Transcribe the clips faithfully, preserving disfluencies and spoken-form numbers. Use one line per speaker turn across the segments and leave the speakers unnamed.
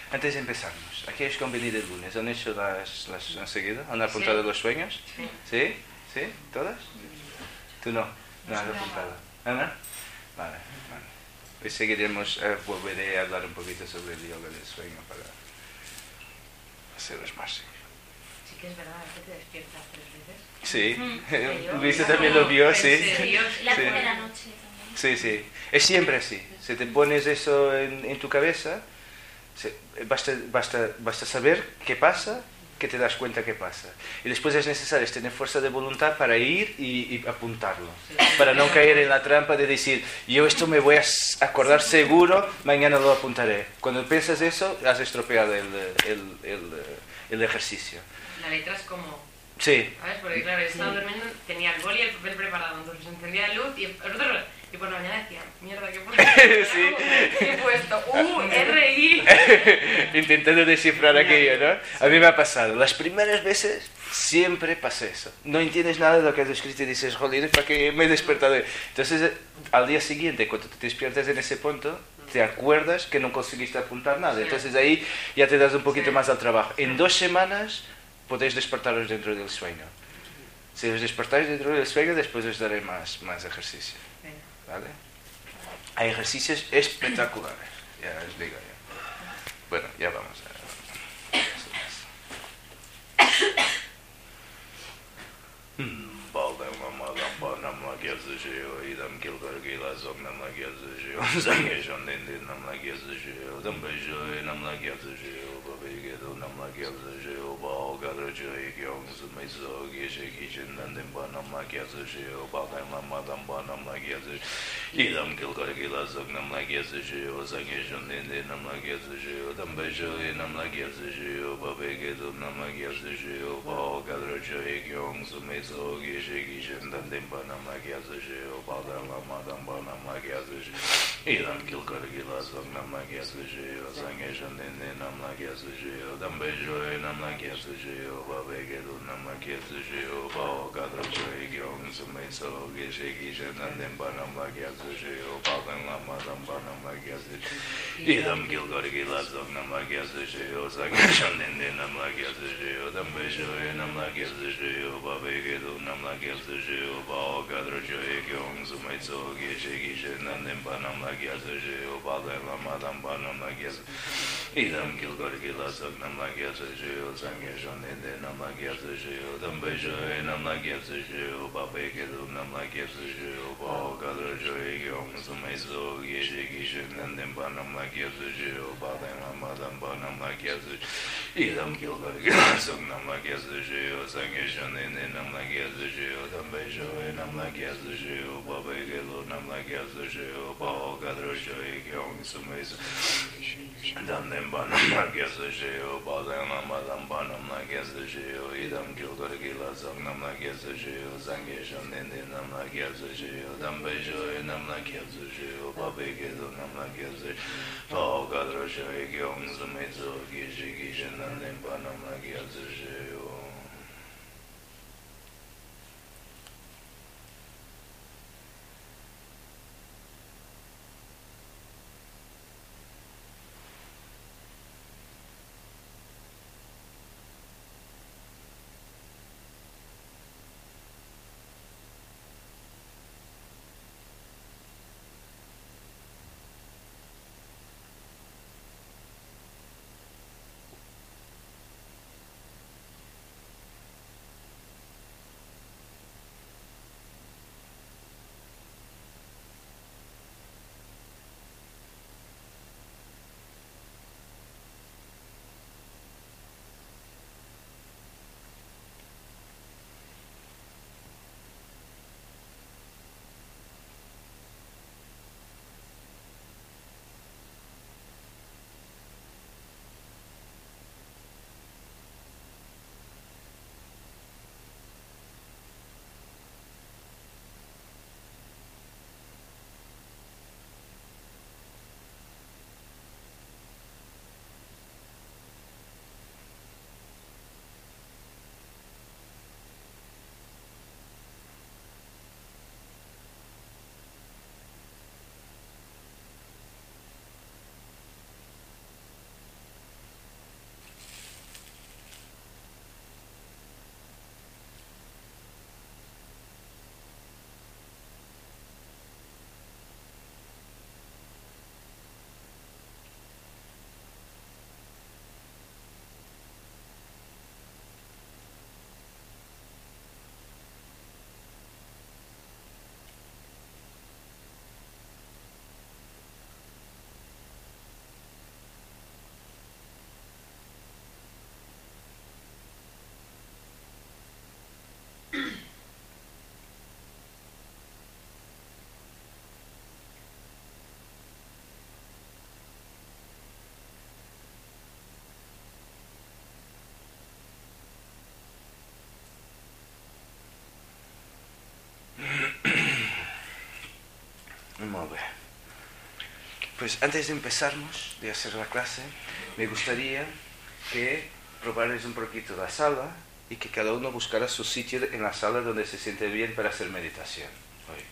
Antes de empezarnos, aquellos que han venido el lunes, ¿han hecho las, las han seguido? ¿Han apuntado sí. los sueños? Sí. ¿Sí? ¿Sí? ¿Todas? ¿Tú no? No has apuntado. ¿Ana? Vale, vale. Hoy seguiremos, eh, volveré a hablar un poquito sobre el yoga del sueño para haceros más simple.
Sí que es verdad, que te despiertas tres veces.
Sí,
Mm,
Luisa también lo vio, sí.
La
sí.
primera noche también.
Sí, sí. Es siempre así. Si te pones eso en, en tu cabeza, se, basta, basta, basta saber qué pasa, que te das cuenta qué pasa. Y después es necesario tener fuerza de voluntad para ir y, y apuntarlo. Para no caer en la trampa de decir, yo esto me voy a acordar seguro, mañana lo apuntaré. Cuando piensas eso, has estropeado el, el, el, el ejercicio.
La letra es como...
Sí.
¿Sabes? Porque claro, yo estaba durmiendo, tenía el boli y el papel preparado, entonces encendía la luz y, el, y por la mañana decía, mierda, ¿qué he puesto?
Sí.
¿Qué he puesto? ¡Uh! R I
Intentando descifrar aquello, ¿no? A mí me ha pasado. Las primeras veces siempre pasa eso. No entiendes nada de lo que has escrito y dices, joder, ¿para qué me he despertado? Entonces, al día siguiente, cuando te despiertas en ese punto, te acuerdas que no conseguiste apuntar nada. Entonces ahí ya te das un poquito más al trabajo. En dos semanas podéis despertaros dentro del sueño. Si os despertáis dentro del sueño, después os daré más, más ejercicio. ¿Vale? Hay ejercicios espectaculares, ya os digo yo. Bueno, ya vamos a Idam kilkar gila zognam lagias jiyo zangeshon dende nam lagias jiyo dambejo nam lagias jiyo babegedo nam lagias jiyo ba gadrojo ekyong sumezo geshe gishen dandemba nam lagias jiyo ba lama damba nam lagias jiyo Idam kilkar gila zognam lagias jiyo zangeshon dende nam lagias jiyo dambejo nam lagias jiyo babegedo nam lagias jiyo ba gadrojo ekyong sumezo geshe gishen dandemba nam lagias Жил, Балдан Лама, Дамбанам Лагязы, Идам Гилгор Гилазок, нам Лагязы жил, Загашанин, нам Лагязы жил, Дамбежу, нам Лагязы жил, Бабегеду, нам Лагязы жил, Баогадрочо, Егион, Зумайцо, Геши, Гиши, Нандембанам Лагязы жил, Балдан Лама, Дамбанам Лагязы, Идам Гилгор Гилазок, нам Лагязы жил, Загашанин, нам Лагязы жил, Дамбежу, нам Лагязы жил, Бабегеду, нам Лагязы жил, Баогадрочо, Егион, Зумайцо, Геши, Гиши, Нандембанам Лагязы жил, Балдан Лама, Дамбанам Лагязы, Идам Гилгор Гилазок, нам Лагязы жил, Загашанин, нам Лагязы жил, Дамбежу, нам Лагязы жил, Бабегеду, нам Лагязы жил, Баогадрочо, Егион, Зумайцо, Dandembanam Лагязы жил, Балдан Лама, Дамбанам Лагязы жил, Идам Гилгор Гилазок, нам Лагязы жил, Загашанин, нам Лагязы жил, Дамбежу, нам Лагязы жил, Бабегеду, нам Лагязы, Баогадрочо, Егион, Зумайцо, Геши, Гиши, Нандембанам Лагязы жил.
pues antes de empezarnos de hacer la clase, me gustaría que probarais un poquito la sala y que cada uno buscara su sitio en la sala donde se siente bien para hacer meditación. Hoy.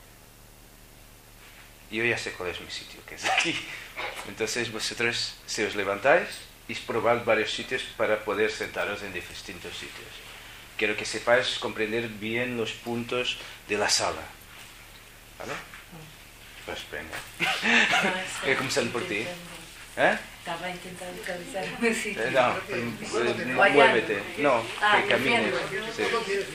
Yo ya sé cuál es mi sitio, que es aquí. Entonces vosotros, si os levantáis, y probad varios sitios para poder sentaros en distintos sitios. Quiero que sepáis comprender bien los puntos de la sala. ¿Vale? Pues venga. Voy a comenzar por ti. ¿Eh?
Estaba intentando localizarme, sí.
Eh, no, eh, muévete. No,
Ah,
que camines.
moviendo.
Sí.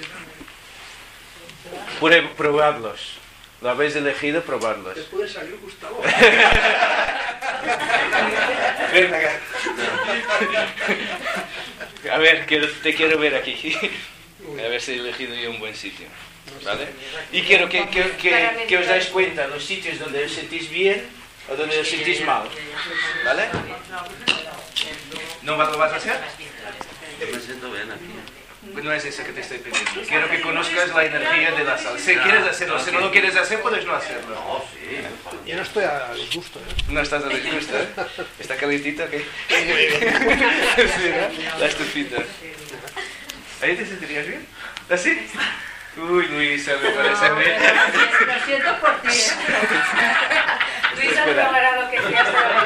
Prueb- Probadlos. Lo habéis elegido, probadlos.
Te puede salir Gustavo.
Ven acá. A ver, quiero- te quiero ver aquí. A ver si he elegido yo un buen sitio. ¿Vale? Y quiero que, que, que, que os dais cuenta los sitios donde os sentís bien o donde os sentís mal. ¿Vale? ¿No lo vas a hacer?
Yo me siento bien aquí.
Pues no es eso que te estoy pidiendo. Quiero que conozcas la energía de la sala. Si quieres hacerlo, si no lo quieres hacer, puedes no hacerlo.
No, sí.
Yo no estoy a disgusto, ¿eh?
No estás a disgusto, ¿eh? ¿Está calentito o qué? Sí, ¿no? La estufita. ¿Ahí te sentirías bien? ¿Así? Uy, Luisa, me parece bien.
Lo siento por ti, ¿eh? Luisa
Espera.
probará lo que quieras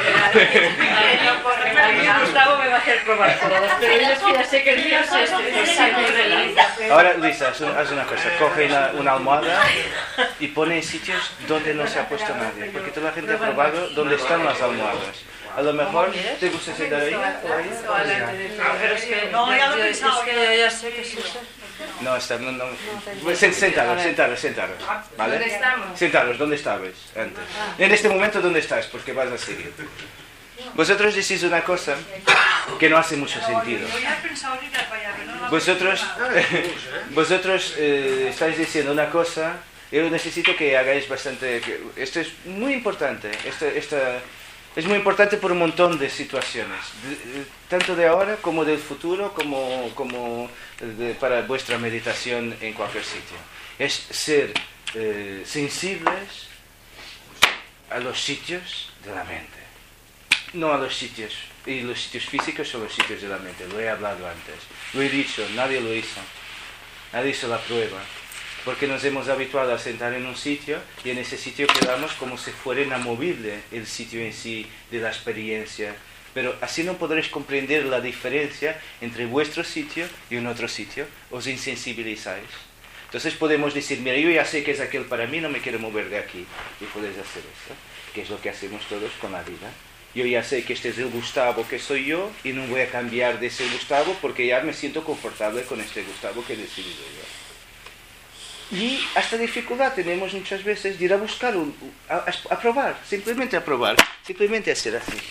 probar. Gustavo me va a hacer probar todas, pero yo es que ya sé que el mío es este. Es algo de
Ahora, Luisa, haz un- haz una cosa. Coge una, una almohada y pone en sitios donde no se ha puesto nadie. Porque toda la gente ha probado dónde están las almohadas. A lo mejor te gusta sentar ahí o ahí.
Pero es que no, ya lo he pensado. Es que yo ya sé que es eso.
No, está, no, no. Pues sen- Sentaros, sentaros, sentaros. ¿Vale?
¿Dónde estamos?
Sentaros, ¿dónde estabais antes? En este momento, ¿dónde estás? Porque vas a seguir. Vosotros decís una cosa que no hace mucho sentido. Vosotros, vosotros eh, estáis diciendo una cosa, yo necesito que hagáis bastante... que- esto es muy importante, esto, esta, es muy importante por un montón de situaciones, de- de- tanto de ahora como del futuro, como, como de- para vuestra meditación en cualquier sitio. Es ser eh, sensibles a los sitios de la mente. No a los sitios, y los sitios físicos son los sitios de la mente, lo he hablado antes, lo he dicho, nadie lo hizo, nadie hizo la prueba, porque nos hemos habituado a sentar en un sitio y en ese sitio quedamos como si fuera inamovible el sitio en sí de la experiencia, pero así no podréis comprender la diferencia entre vuestro sitio y un otro sitio, os insensibilizáis. Entonces podemos decir, mira, yo ya sé que es aquel para mí, no me quiero mover de aquí, y podéis hacer esto, que es lo que hacemos todos con la vida. Yo ya sé que este es el Gustavo que soy yo y no voy a cambiar de ese Gustavo porque ya me siento confortable con este Gustavo que he decidido yo. Y hasta dificultad tenemos muchas veces de ir a buscar, un, a, a, a probar, simplemente a probar, simplemente a hacer así.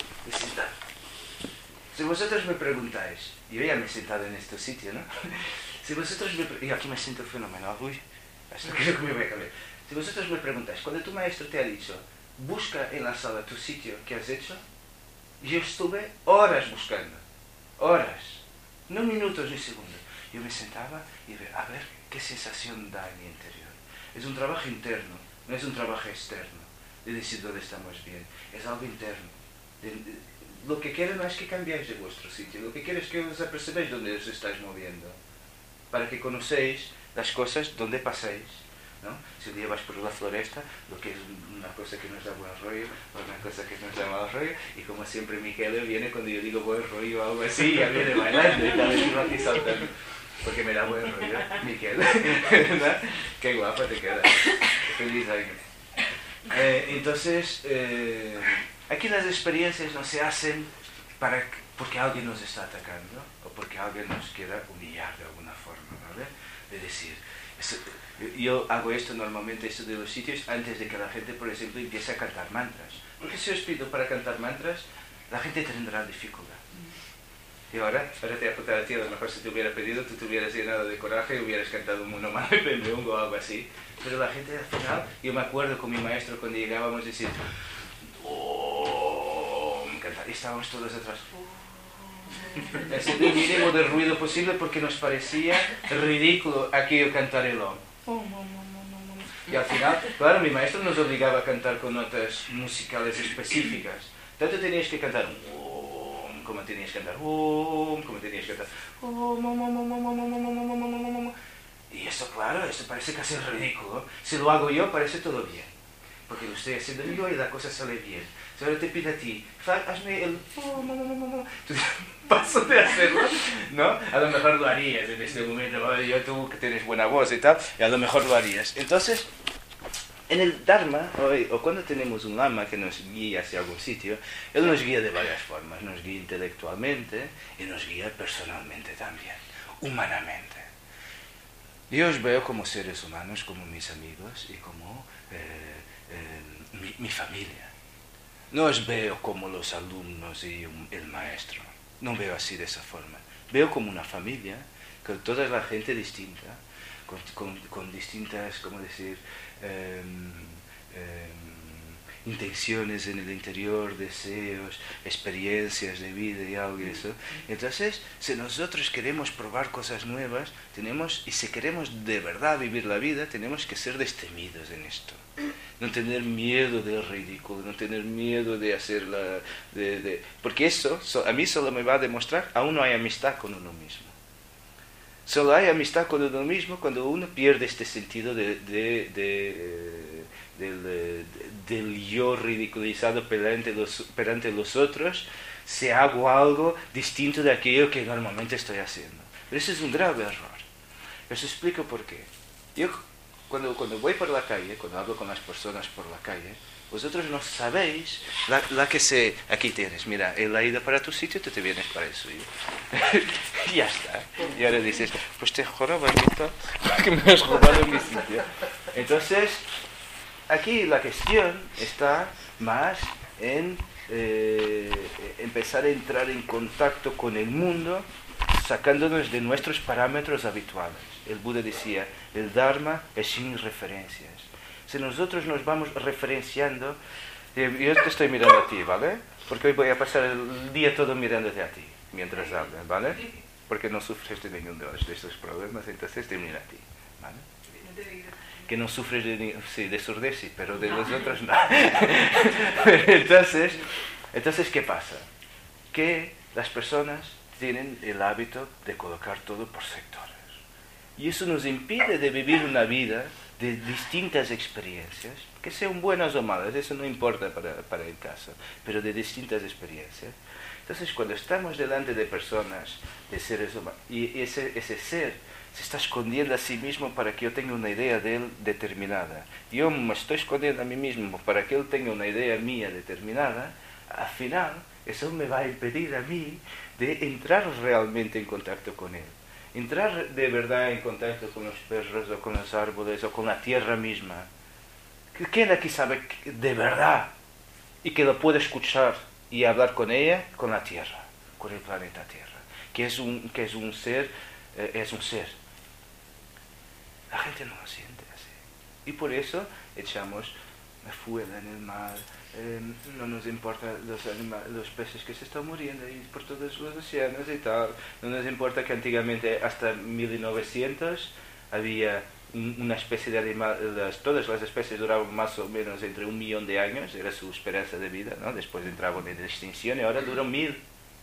Si vosotros me preguntáis, yo ya me he sentado en este sitio, ¿no? Si vosotros me preguntáis, y aquí me siento fenomenal, uy, hasta creo que me voy a cambiar. Si vosotros me preguntáis, cuando tu maestro te ha dicho, busca en la sala tu sitio que has hecho, yo estuve horas buscando, horas, no minutos ni segundos. Yo me sentaba y veía, a ver qué sensación da en mi interior. Es un trabajo interno, no es un trabajo externo, de decir dónde estamos bien, es algo interno. De, de, lo que quiero no es que cambiéis de vuestro sitio, lo que quiero es que os apercebéis dónde os estáis moviendo, para que conocéis las cosas donde pasáis. ¿No? Si un día vas por la floresta, lo que es una cosa que nos da buen rollo, otra cosa que nos da mal rollo, y como siempre Miquel viene cuando yo digo buen rollo o algo así, ya viene bailando y tal vez uno aquí saltando, porque me da buen rollo, Miquel, ¿no? Qué guapa te queda, feliz año. Eh, entonces, eh, aquí las experiencias no se hacen para, porque alguien nos está atacando, o porque alguien nos quiera humillar de alguna forma, ¿vale? De decir, es, yo hago esto normalmente, esto de los sitios, antes de que la gente, por ejemplo, empiece a cantar mantras. Porque si os pido para cantar mantras, la gente tendrá dificultad. Y ahora, ahora te voy a apuntar a ti, a lo mejor si te hubiera pedido, tú te hubieras llenado de coraje y hubieras cantado un monomano de Pendeongo o algo así. Pero la gente al final, yo me acuerdo con mi maestro cuando llegábamos a decir, oh, cantar, y estábamos todos atrás. Haciendo el mínimo de ruido posible porque nos parecía ridículo aquello cantar el om. Y al final, claro, mi maestro nos obligaba a cantar con notas musicales específicas. Tanto tenías que cantar om, como tenías que cantar om, como tenías que cantar om, om, om, om, om, om, om, om, om, om. Y esto, claro, esto parece casi ridículo. Si lo hago yo, parece todo bien. Porque lo estoy haciendo yo y la cosa sale bien. Si ahora te pido a ti, hazme el... Tú paso de hacerlo, ¿no? A lo mejor lo harías en este momento. Yo, tú que tienes buena voz y tal, y a lo mejor lo harías. Entonces, en el Dharma, o, o cuando tenemos un lama que nos guía hacia algún sitio, él nos guía de varias formas. Nos guía intelectualmente y nos guía personalmente también, humanamente. Yo os veo como seres humanos, como mis amigos y como eh, eh, mi, mi familia. No os veo como los alumnos y un, el maestro. No veo así de esa forma. Veo como una familia, con toda la gente distinta, con, con, con distintas, ¿cómo decir?, eh, eh, intenciones en el interior, deseos, experiencias de vida y algo y eso. Entonces, si nosotros queremos probar cosas nuevas, tenemos, y si queremos de verdad vivir la vida, tenemos que ser destemidos en esto. No tener miedo del ridículo, no tener miedo de hacer la... De, de, porque eso a mí solo me va a demostrar, aún no hay amistad con uno mismo. Solo hay amistad con uno mismo cuando uno pierde este sentido de, de, de, del, de, del yo ridiculizado perante los, perante los otros, si hago algo distinto de aquello que normalmente estoy haciendo. Pero eso es un grave error. Os explico por qué. Yo cuando, cuando voy por la calle, cuando hablo con las personas por la calle, vosotros no sabéis la, la que se... Aquí tienes, mira, él ha ido para tu sitio, tú te vienes para el suyo. Y ya está. Y ahora dices, pues te juro, bonito, que me has robado mi sitio. Entonces, aquí la cuestión está más en eh, empezar a entrar en contacto con el mundo, sacándonos de nuestros parámetros habituales. El Buda decía, el Dharma es sin referencias. Si nosotros nos vamos referenciando, yo te estoy mirando a ti, ¿vale? Porque hoy voy a pasar el día todo mirándote a ti, mientras hablas, ¿vale? Porque no sufres de ninguno de estos problemas, entonces te miro a ti, ¿vale? Que no sufres de, sí, de surdez, sí, pero de los otros no. entonces, entonces, ¿qué pasa? Que las personas tienen el hábito de colocar todo por sectores. Y eso nos impide de vivir una vida de distintas experiencias, que sean buenas o malas, eso no importa para, para el caso, pero de distintas experiencias. Entonces, cuando estamos delante de personas, de seres humanos, y ese, ese ser se está escondiendo a sí mismo para que yo tenga una idea de él determinada, yo me estoy escondiendo a mí mismo para que él tenga una idea mía determinada, al final, eso me va a impedir a mí de entrar realmente en contacto con él. Entrar de verdad en contacto con los perros o con los árboles o con la tierra misma. ¿Quién aquí sabe de verdad y que lo puede escuchar y hablar con ella? Con la tierra, con el planeta Tierra, que es un, que es un ser, eh, es un ser. La gente no lo siente así. Y por eso echamos fuera en el mar. Eh, no nos importa los, anima- los peces que se están muriendo y por todos los océanos y tal. No nos importa que antiguamente, hasta mil novecientos, había un, una especie de animal, las, todas las especies duraban más o menos entre un millón de años, era su esperanza de vida, ¿no? Después entraban en extinción y ahora duran mil.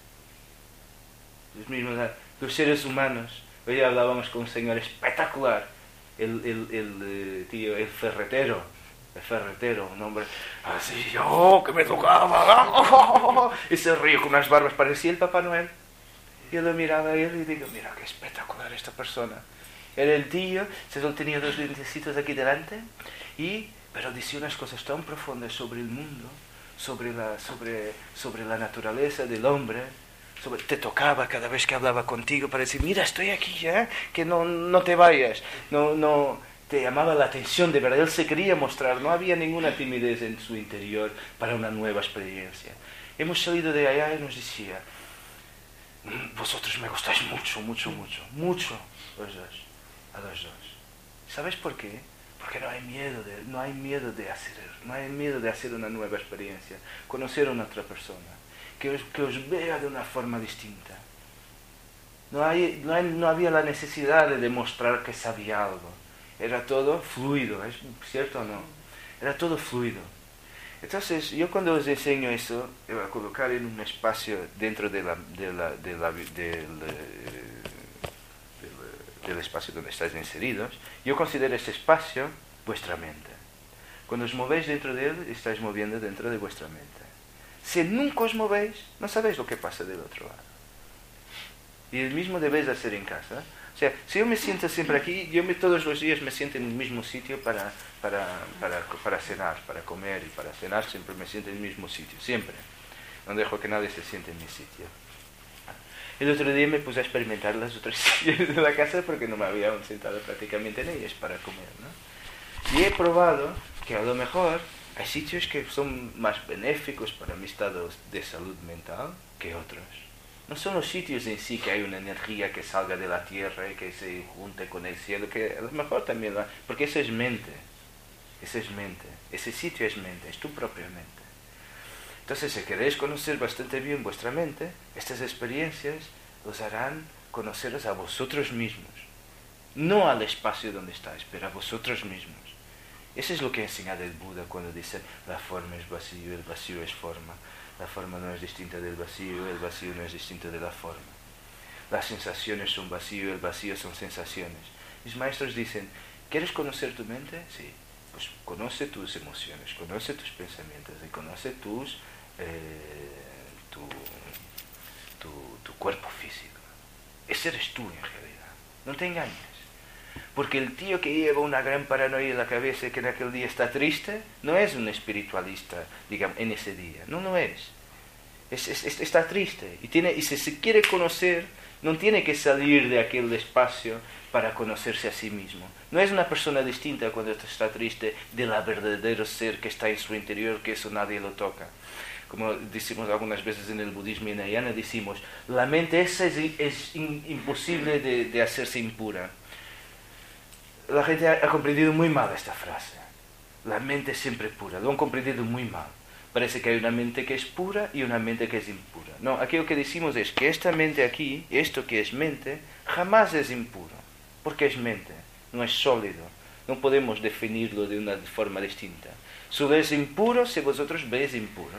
Los mismos, los seres humanos. Hoy hablábamos con un señor espectacular, el, el, el, el tío, el ferretero. El ferretero, un hombre así, oh, que me tocaba, oh, y se ríe con unas barbas, parecía el Papá Noel. Yo lo miraba a él y digo, mira qué espectacular esta persona. Era el tío, se solo tenía dos dientecitos aquí delante, y, pero decía unas cosas tan profundas sobre el mundo, sobre la, sobre, sobre la naturaleza del hombre, sobre, te tocaba cada vez que hablaba contigo para decir, mira, estoy aquí, ¿eh? Que no, no te vayas, no, no... Te llamaba la atención, de verdad, él se quería mostrar, no había ninguna timidez en su interior para una nueva experiencia. Hemos salido de allá y nos decía, vosotros me gustáis mucho, mucho, mucho, mucho, los dos, a los dos. ¿Sabes por qué? Porque no hay miedo de, no hay miedo de hacer, no hay miedo de hacer una nueva experiencia, conocer a una otra persona, que os, que os vea de una forma distinta. No, hay, no, hay, no había la necesidad de demostrar que sabía algo. era todo fluido, ¿es cierto o no? Era todo fluido. Entonces, yo cuando os enseño eso, a colocar en un espacio dentro de la, de la, de la, del, del, del espacio donde estáis inseridos, yo considero ese espacio vuestra mente. Cuando os movéis dentro de él, estáis moviendo dentro de vuestra mente. Si nunca os movéis, no sabéis lo que pasa del otro lado. Y el mismo debéis hacer en casa. O sea, si yo me siento siempre aquí, yo me, todos los días me siento en el mismo sitio para, para, para, para cenar, para comer y para cenar, siempre me siento en el mismo sitio, siempre. No dejo que nadie se siente en mi sitio. El otro día me puse a experimentar las otras sillas de la casa porque no me había sentado prácticamente en ellas para comer, ¿no? Y he probado que a lo mejor hay sitios que son más benéficos para mi estado de salud mental que otros. No son los sitios en sí que hay una energía que salga de la tierra y que se junte con el cielo, que a lo mejor también va, porque eso es mente, eso es mente, ese sitio es mente, es tu propia mente. Entonces, si queréis conocer bastante bien vuestra mente, estas experiencias os harán conoceros a vosotros mismos, no al espacio donde estáis, pero a vosotros mismos. Eso es lo que enseña el Buda cuando dice, la forma es vacío, el vacío es forma. La forma no es distinta del vacío, el vacío no es distinto de la forma. Las sensaciones son vacío, el vacío son sensaciones. Mis maestros dicen, ¿quieres conocer tu mente? Sí, pues conoce tus emociones, conoce tus pensamientos y conoce tus, eh, tu, tu, tu cuerpo físico. Ese eres tú en realidad, no te engañes. Porque el tío que lleva una gran paranoia en la cabeza y que en aquel día está triste, no es un espiritualista, digamos, en ese día. No, no es. Es, es, es está triste. Y, tiene, y si se quiere conocer, no tiene que salir de aquel espacio para conocerse a sí mismo. No es una persona distinta cuando está triste del verdadero ser que está en su interior, que eso nadie lo toca. Como decimos algunas veces en el budismo hinayana, decimos, la mente esa es, es in, imposible de, de hacerse impura. La gente ha, ha comprendido muy mal esta frase. La mente es siempre pura. Lo han comprendido muy mal. Parece que hay una mente que es pura y una mente que es impura. No, aquí lo que decimos es que esta mente aquí, esto que es mente, jamás es impuro. Porque es mente, no es sólido. No podemos definirlo de una forma distinta. Solo es impuro si vosotros veis impuro.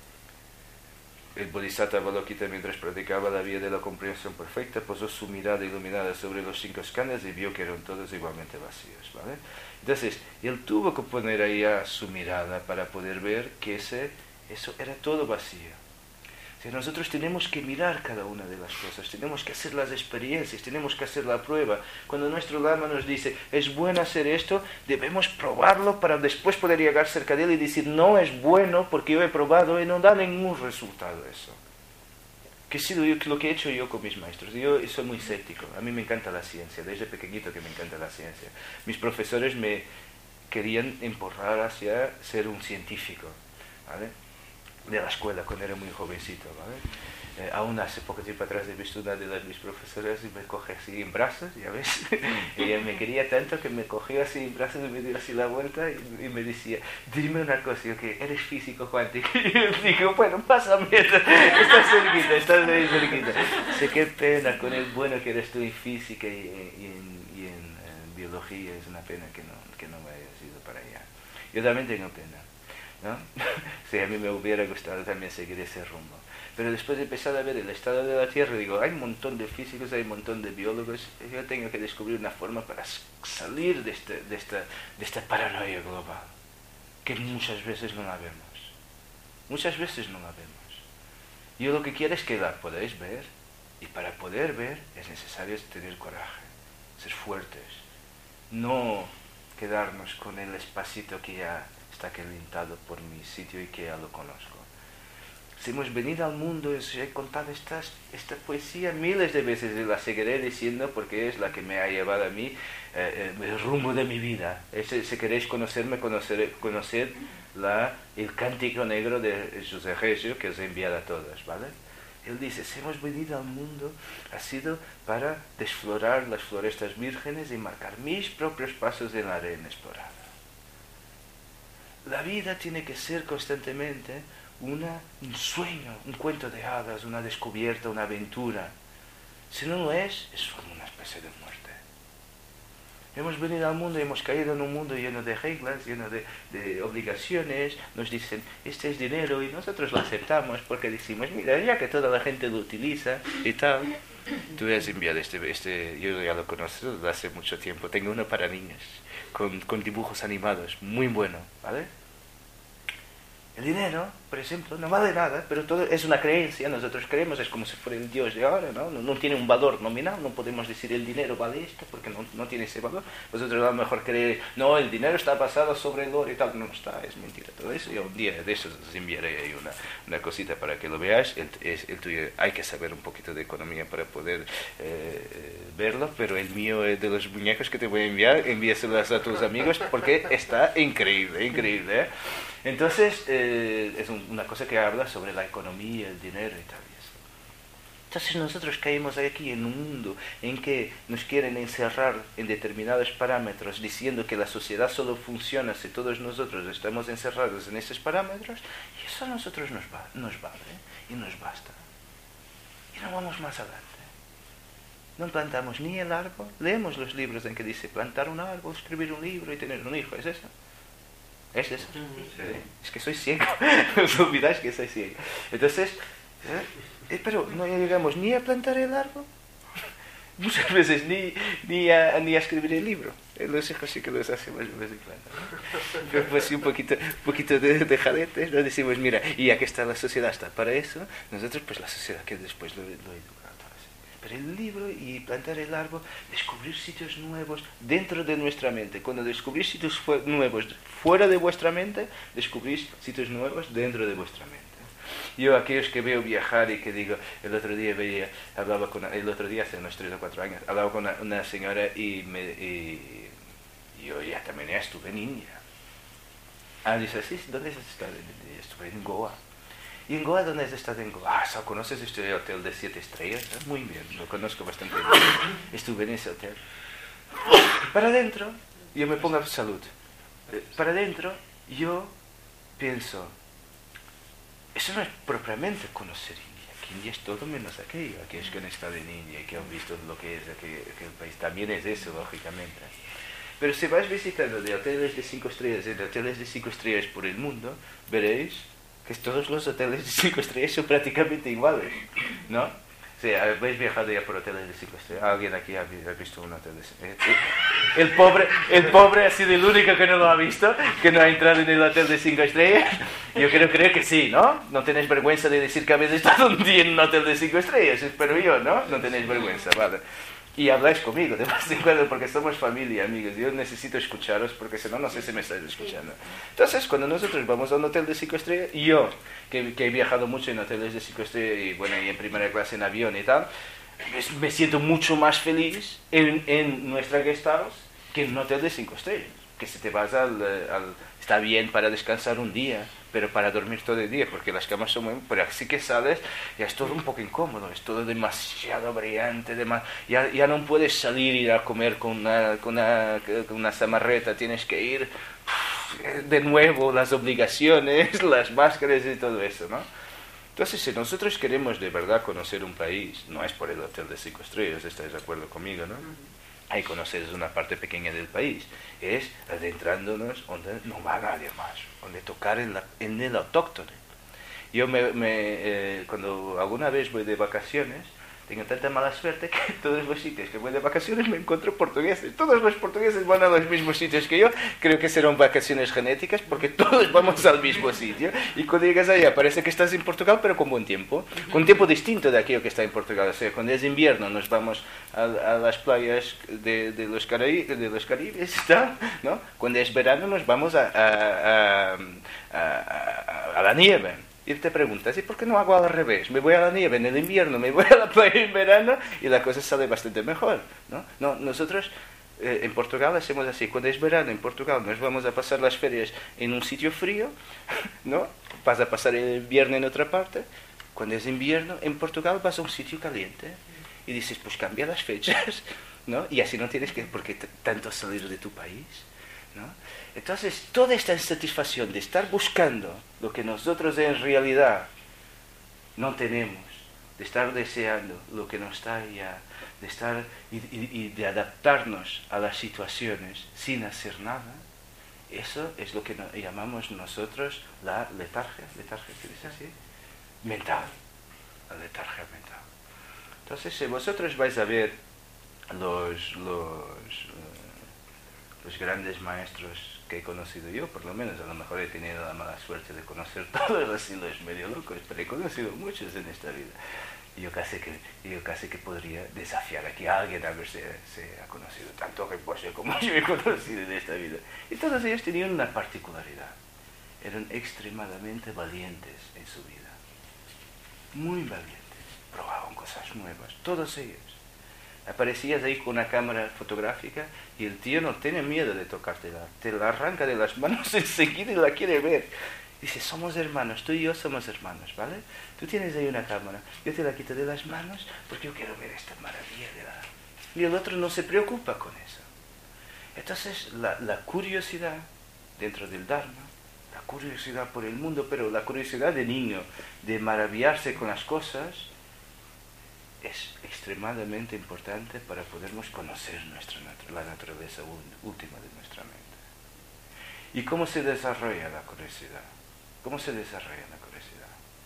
El Bodhisattva Avalokita, mientras practicaba la vía de la comprensión perfecta, posó su mirada iluminada sobre los cinco skandhas y vio que eran todos igualmente vacíos, ¿vale? Entonces, él tuvo que poner ahí a su mirada para poder ver que ese, eso era todo vacío. O sea, nosotros tenemos que mirar cada una de las cosas, tenemos que hacer las experiencias, tenemos que hacer la prueba. Cuando nuestro Lama nos dice, es bueno hacer esto, debemos probarlo para después poder llegar cerca de él y decir, no es bueno porque yo he probado y no da ningún resultado eso. Que ha sido yo, lo que he hecho yo con mis maestros. Yo soy muy escéptico, a mí me encanta la ciencia, desde pequeñito que me encanta la ciencia. Mis profesores me querían empurrar hacia ser un científico, ¿vale? De la escuela cuando era muy jovencito, ¿vale? Eh, aún hace poco tiempo atrás he visto una de las mis profesoras y me coge así en brazos, ya ves, y ella me quería tanto que me cogió así en brazos y me dio así la vuelta y, y me decía, dime una cosa, yo que eres físico cuántico, y yo digo, bueno, pásame, estás cerquita, estás muy cerquita. Sé qué pena con el bueno que eres tú en física y, y, en, y en, en biología, es una pena que no, que no me hayas ido para allá. Yo también tengo pena, ¿no? Sí, a mí me hubiera gustado también seguir ese rumbo. Pero después de empezar a ver el estado de la Tierra, digo, hay un montón de físicos, hay un montón de biólogos, yo tengo que descubrir una forma para salir de, este, de, esta, de esta paranoia global, que muchas veces no la vemos. Muchas veces no la vemos. Yo lo que quiero es que la podáis ver, y para poder ver es necesario tener coraje, ser fuertes, no quedarnos con el espacito que ya está calentado por mi sitio y que ya lo conozco. Si hemos venido al mundo, os he contado estas, esta poesía miles de veces y la seguiré diciendo porque es la que me ha llevado a mí eh, el rumbo de mi vida. Ese, si queréis conocerme, conocer, conocer la, el cántico negro de José Recio que os he enviado a todos, ¿vale? Él dice, si hemos venido al mundo, ha sido para desflorar las florestas vírgenes y marcar mis propios pasos en la arena explorada. La vida tiene que ser constantemente una, un sueño, un cuento de hadas, una descubierta, una aventura. Si no lo es, es como una especie de muerte. Hemos venido al mundo y hemos caído en un mundo lleno de reglas, lleno de, de obligaciones. Nos dicen, este es dinero, y nosotros lo aceptamos porque decimos, mira, ya que toda la gente lo utiliza y tal. Tú voy a enviar este, este, yo ya lo conozco desde hace mucho tiempo. Tengo uno para niños, con, con dibujos animados, muy bueno, ¿vale? El dinero, por ejemplo, no vale nada, pero todo es una creencia, nosotros creemos, es como si fuera el Dios de ahora, ¿no? No, no tiene un valor nominal, no podemos decir el dinero vale esto, porque no, no tiene ese valor. Vosotros a lo mejor creéis, no, el dinero está basado sobre el oro y tal, no está, es mentira todo eso. Yo un día de eso os enviaré ahí una, una cosita para que lo veáis. El, es, el tuyo, hay que saber un poquito de economía para poder eh, verlo, pero el mío es de los muñecos que te voy a enviar, envíaselos a tus amigos porque está increíble, increíble, ¿eh? Entonces, eh, es un, una cosa que habla sobre la economía, el dinero y tal. Y eso. Entonces nosotros caímos aquí en un mundo en que nos quieren encerrar en determinados parámetros, diciendo que la sociedad solo funciona si todos nosotros estamos encerrados en esos parámetros, y eso a nosotros nos, va, nos vale y nos basta. Y no vamos más adelante. No plantamos ni el árbol, leemos los libros en que dice plantar un árbol, escribir un libro y tener un hijo, ¿es eso? ¿Es eso? Sí. Es que soy ciego. Os olvidáis que soy ciego. Entonces, ¿eh? pero no llegamos ni a plantar el árbol, muchas veces ni, ni, a, ni a escribir el libro. Los hijos sí que los hacemos de vez en cuando. Pero pues un poquito, un poquito de, de jalete, nos decimos, mira, y ya que está la sociedad, está para eso, nosotros pues la sociedad que después lo, lo educa. Pero el libro y plantar el árbol, descubrir sitios nuevos dentro de nuestra mente. Cuando descubrís sitios fu- nuevos fuera de vuestra mente, descubrís sitios nuevos dentro de vuestra mente. Yo, aquellos que veo viajar y que digo, el otro día veía, hablaba con, el otro día hace unos tres o cuatro años, hablaba con una, una señora y, me, y yo ya también ya estuve en India. Ah, dice, sí, ¿dónde has estado? Estuve en Goa. ¿Y en Goa dónde has estado en Goa? Ah, ¿conoces este hotel de siete estrellas? ¿Eh? Muy bien, lo conozco bastante bien. Estuve en ese hotel. Para adentro, yo me pongo a salud. Para adentro, yo pienso, eso no es propiamente conocer India. Que India es todo menos aquello. Aquellos que han estado en India y que han visto lo que es aquel, aquel país. También es eso, lógicamente. Pero si vas visitando de hoteles de cinco estrellas en hoteles de cinco estrellas por el mundo, veréis que todos los hoteles de cinco estrellas son prácticamente iguales, ¿no? O sea, habéis viajado ya por hoteles de cinco estrellas. ¿Alguien aquí ha visto un hotel de cinco estrellas? El pobre, el pobre ha sido el único que no lo ha visto, que no ha entrado en el hotel de cinco estrellas. Yo creo, creo que sí, ¿no? No tenéis vergüenza de decir que habéis estado un día en un hotel de cinco estrellas, espero yo, ¿no? No tenéis vergüenza, vale. Y habláis conmigo de vez en cuando porque somos familia, amigos. Yo necesito escucharos porque si no, no sé si me estáis escuchando. Entonces, cuando nosotros vamos a un hotel de cinco estrellas, yo, que, que he viajado mucho en hoteles de cinco estrellas y, bueno, y en primera clase en avión y tal, me siento mucho más feliz en, en nuestra guest house que en un hotel de cinco estrellas. Que si te vas al, al... Está bien para descansar un día, pero para dormir todo el día, porque las camas son muy... Pero así que sales, ya es todo un poco incómodo, es todo demasiado brillante, demás, ya, ya no puedes salir y ir a comer con una, con una, con una zamarreta, tienes que ir de nuevo, las obligaciones, las máscaras y todo eso, ¿no? Entonces, si nosotros queremos de verdad conocer un país, no es por el hotel de cinco estrellas, ¿estáis de acuerdo conmigo, no? Hay que conocer una parte pequeña del país, es adentrándonos donde no va nadie más, donde tocar en, la, en el autóctono. Yo me, me, eh, cuando alguna vez voy de vacaciones, tengo tanta mala suerte que todos los sitios que voy de vacaciones me encuentro portugueses. Todos los portugueses van a los mismos sitios que yo. Creo que serán vacaciones genéticas porque todos vamos al mismo sitio. Y cuando llegas allá parece que estás en Portugal, pero con buen tiempo. Con tiempo distinto de aquello que está en Portugal. O sea, cuando es invierno nos vamos a, a las playas de, de, los Caraí, de los Caribes, ¿no? Cuando es verano nos vamos a, a, a, a, a la nieve. Y te preguntas, ¿y por qué no hago al revés? Me voy a la nieve en el invierno, me voy a la playa en verano y la cosa sale bastante mejor, ¿no? No, nosotros eh, en Portugal hacemos así, cuando es verano en Portugal nos vamos a pasar las ferias en un sitio frío, ¿no? Vas a pasar el invierno en otra parte. Cuando es invierno en Portugal vas a un sitio caliente y dices, pues cambia las fechas, ¿no? Y así no tienes que, por qué t- tanto salir de tu país, ¿no? Entonces, toda esta insatisfacción de estar buscando lo que nosotros en realidad no tenemos, de estar deseando lo que no está ya, de estar y, y, y de adaptarnos a las situaciones sin hacer nada, eso es lo que no, llamamos nosotros la letargia, letargia, ¿qué dice así? Mental, la letargia mental. Entonces, si vosotros vais a ver los, los, uh, los grandes maestros que he conocido yo, por lo menos, a lo mejor he tenido la mala suerte de conocer todos así los medio locos, pero he conocido muchos en esta vida. Y yo casi que, yo casi que podría desafiar aquí a alguien a ver si se ha conocido tanto que posee como yo he conocido en esta vida. Y todos ellos tenían una particularidad. Eran extremadamente valientes en su vida. Muy valientes. Probaban cosas nuevas. Todos ellos. Aparecías ahí con una cámara fotográfica y el tío no tiene miedo de tocártela. Te la arranca de las manos enseguida y la quiere ver. Dice, somos hermanos, tú y yo somos hermanos, ¿vale? Tú tienes ahí una cámara, yo te la quito de las manos porque yo quiero ver esta maravilla de la... Y el otro no se preocupa con eso. Entonces, la, la curiosidad dentro del Dharma, la curiosidad por el mundo, pero la curiosidad de niño, de maravillarse con las cosas, es extremadamente importante para podernos conocer nuestra, la naturaleza última de nuestra mente. ¿Y cómo se desarrolla la curiosidad? ¿Cómo se desarrolla la curiosidad?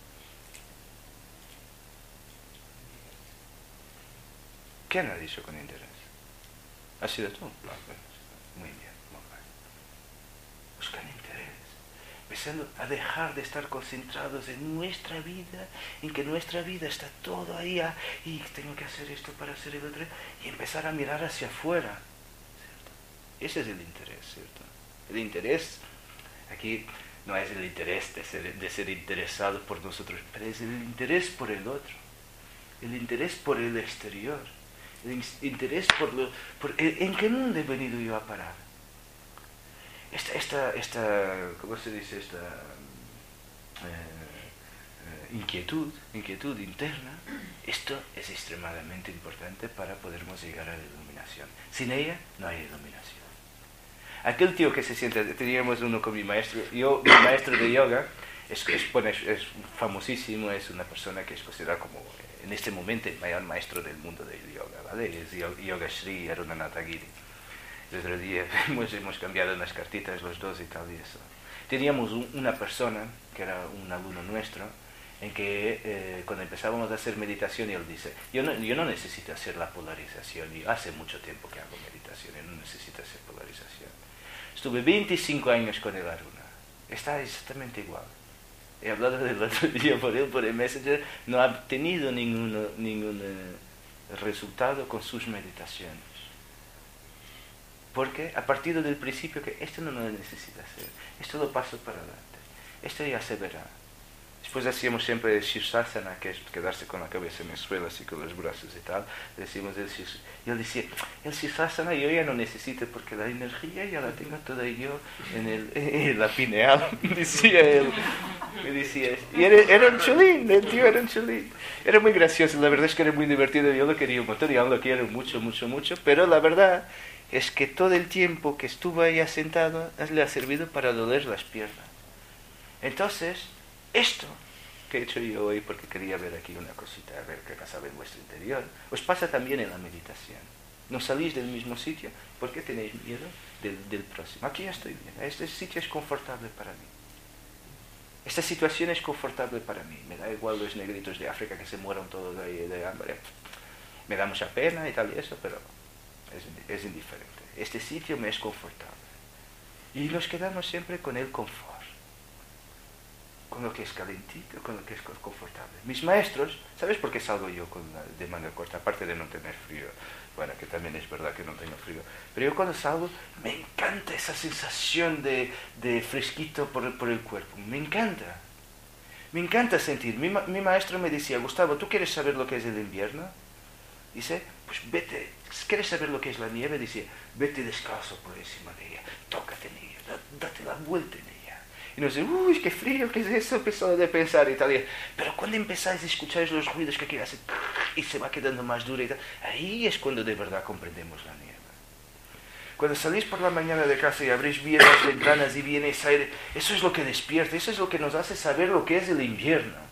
¿Quién ha dicho con interés? ¿Has sido tú? Muy bien, muy bien. Buscan interés. Empezando a dejar de estar concentrados en nuestra vida, en que nuestra vida está todo ahí, ah, y tengo que hacer esto para hacer el otro, y empezar a mirar hacia afuera. ¿Cierto? Ese es el interés, ¿cierto? El interés, aquí no es el interés de ser, de ser interesado por nosotros, pero es el interés por el otro, el interés por el exterior, el interés por lo... Por el, ¿en qué mundo he venido yo a parar? Esta, esta, esta ¿cómo se dice? Esta eh, eh, inquietud, inquietud interna, esto es extremadamente importante para podernos llegar a la iluminación. Sin ella no hay iluminación. Aquel tío que se siente, teníamos uno con mi maestro, yo, mi maestro de yoga, es, es, bueno, es, es famosísimo, es una persona que es considerada como, en este momento, el mayor maestro del mundo del yoga, ¿vale? Es Yoga Sri Arunanatha Giri. El otro día hemos, hemos cambiado unas cartitas los dos y tal y eso. Teníamos un, una persona, que era un alumno nuestro, en que eh, cuando empezábamos a hacer meditación, él dice, yo no, yo no necesito hacer la polarización, yo hace mucho tiempo que hago meditación, y no necesito hacer polarización. Estuve veinticinco años con el Aruna. Está exactamente igual. He hablado del otro día por él, por el Messenger. No ha tenido ningún, ningún eh, resultado con sus meditaciones. Porque a partir del principio que esto no lo necesita hacer. Esto lo paso para adelante. Esto ya se verá. Después hacíamos siempre el Shirsasana, que es quedarse con la cabeza en el suelo, así con los brazos y tal. Decimos el Shirsasana. Y él decía, el Shirsasana yo ya no necesito porque la energía ya la tengo toda yo en, el, en la pineal, decía él. Me decía, y era, era un chulín, el tío era un chulín. Era muy gracioso, la verdad es que era muy divertido, yo lo quería un montón, y aún lo quiero mucho, mucho, mucho, pero la verdad es que todo el tiempo que estuvo ahí sentado le ha servido para doler las piernas. Entonces, esto que he hecho yo hoy, porque quería ver aquí una cosita, a ver qué pasaba en vuestro interior, os pasa también en la meditación. No salís del mismo sitio porque tenéis miedo del, del próximo. Aquí ya estoy bien, este sitio es confortable para mí. Esta situación es confortable para mí. Me da igual los negritos de África que se mueran todos de, de hambre. Me da mucha pena y tal y eso, pero es, es indiferente. Este sitio me es confortable. Y nos quedamos siempre con el confort. Con lo que es calentito, con lo que es confortable. Mis maestros, ¿sabes por qué salgo yo con la, de manga corta? Aparte de no tener frío. Bueno, que también es verdad que no tengo frío. Pero yo cuando salgo, me encanta esa sensación de, de fresquito por, por el cuerpo. Me encanta. Me encanta sentir. Mi, mi maestro me decía, Gustavo, ¿tú quieres saber lo que es el invierno? Dice, pues vete. ¿Quieres saber lo que es la nieve? Dice, vete descalzo por encima de ella. Tócate en ella. Da, date la vuelta en ella. Y nos dice, uy, qué frío, ¿qué es eso? Empezó de pensar y tal. Pero cuando empezáis a escuchar los ruidos que aquí hace y se va quedando más dura y tal, ahí es cuando de verdad comprendemos la nieve. Cuando salís por la mañana de casa y abrís bien las ventanas y viene ese aire, eso es lo que despierta, eso es lo que nos hace saber lo que es el invierno.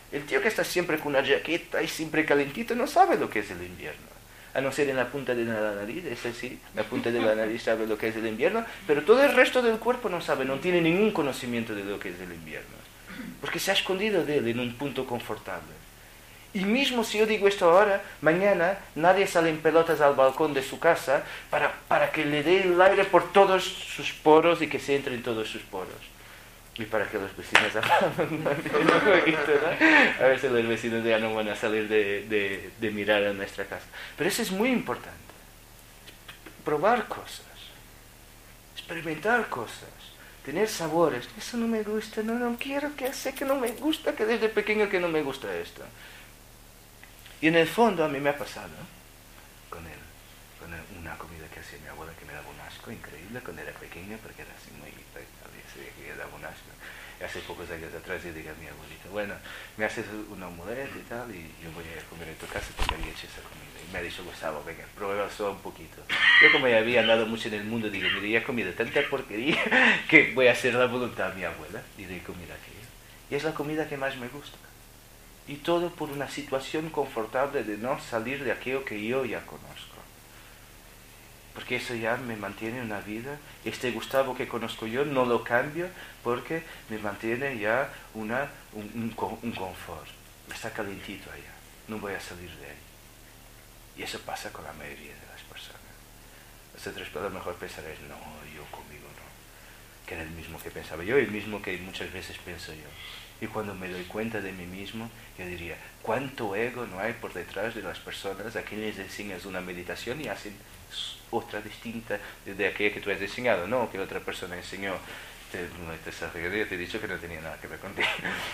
El tío que está siempre con una jaqueta y siempre calentito no sabe lo que es el invierno. A no ser en la punta de la nariz, ese sí, la punta de la nariz sabe lo que es el invierno, pero todo el resto del cuerpo no sabe, no tiene ningún conocimiento de lo que es el invierno. Porque se ha escondido de él en un punto confortable. Y mismo si yo digo esto ahora, mañana nadie sale en pelotas al balcón de su casa para, para que le dé el aire por todos sus poros y que se entre en todos sus poros. Y para que los vecinos hablen un poquito, ¿no? A ver si los vecinos ya no van a salir de, de, de mirar a nuestra casa. Pero eso es muy importante. Probar cosas. Experimentar cosas. Tener sabores. Eso no me gusta, no, no quiero, que sé que no me gusta, que desde pequeño que no me gusta esto. Y en el fondo a mí me ha pasado, ¿no? Con, el, con el, una comida que hacía mi abuela que me daba un asco increíble cuando era pequeña, porque era así muy... que me daba un asco. Y hace pocos años atrás yo dije a mi abuelita, bueno, me haces una omelette y tal, y yo voy a comer en tu casa porque había hecho esa comida. Y me ha dicho, Gustavo, venga, prueba solo un poquito. Yo como ya había andado mucho en el mundo, digo, mire, ya he comido tanta porquería que voy a hacer la voluntad de mi abuela y de comer aquello. Y es la comida que más me gusta. Y todo por una situación confortable de no salir de aquello que yo ya conozco. Porque eso ya me mantiene una vida. Este Gustavo que conozco yo no lo cambio porque me mantiene ya una, un, un, un confort. Está calentito allá. No voy a salir de ahí. Y eso pasa con la mayoría de las personas. Vosotros a lo mejor pensaréis, no, yo conmigo no. Que era el mismo que pensaba yo y el mismo que muchas veces pienso yo. Y cuando me doy cuenta de mí mismo, yo diría, ¿cuánto ego no hay por detrás de las personas a quienes les enseñas una meditación y hacen otra distinta de aquella que tú has enseñado? No, que otra persona enseñó. Te, te, te he dicho que no tenía nada que ver contigo.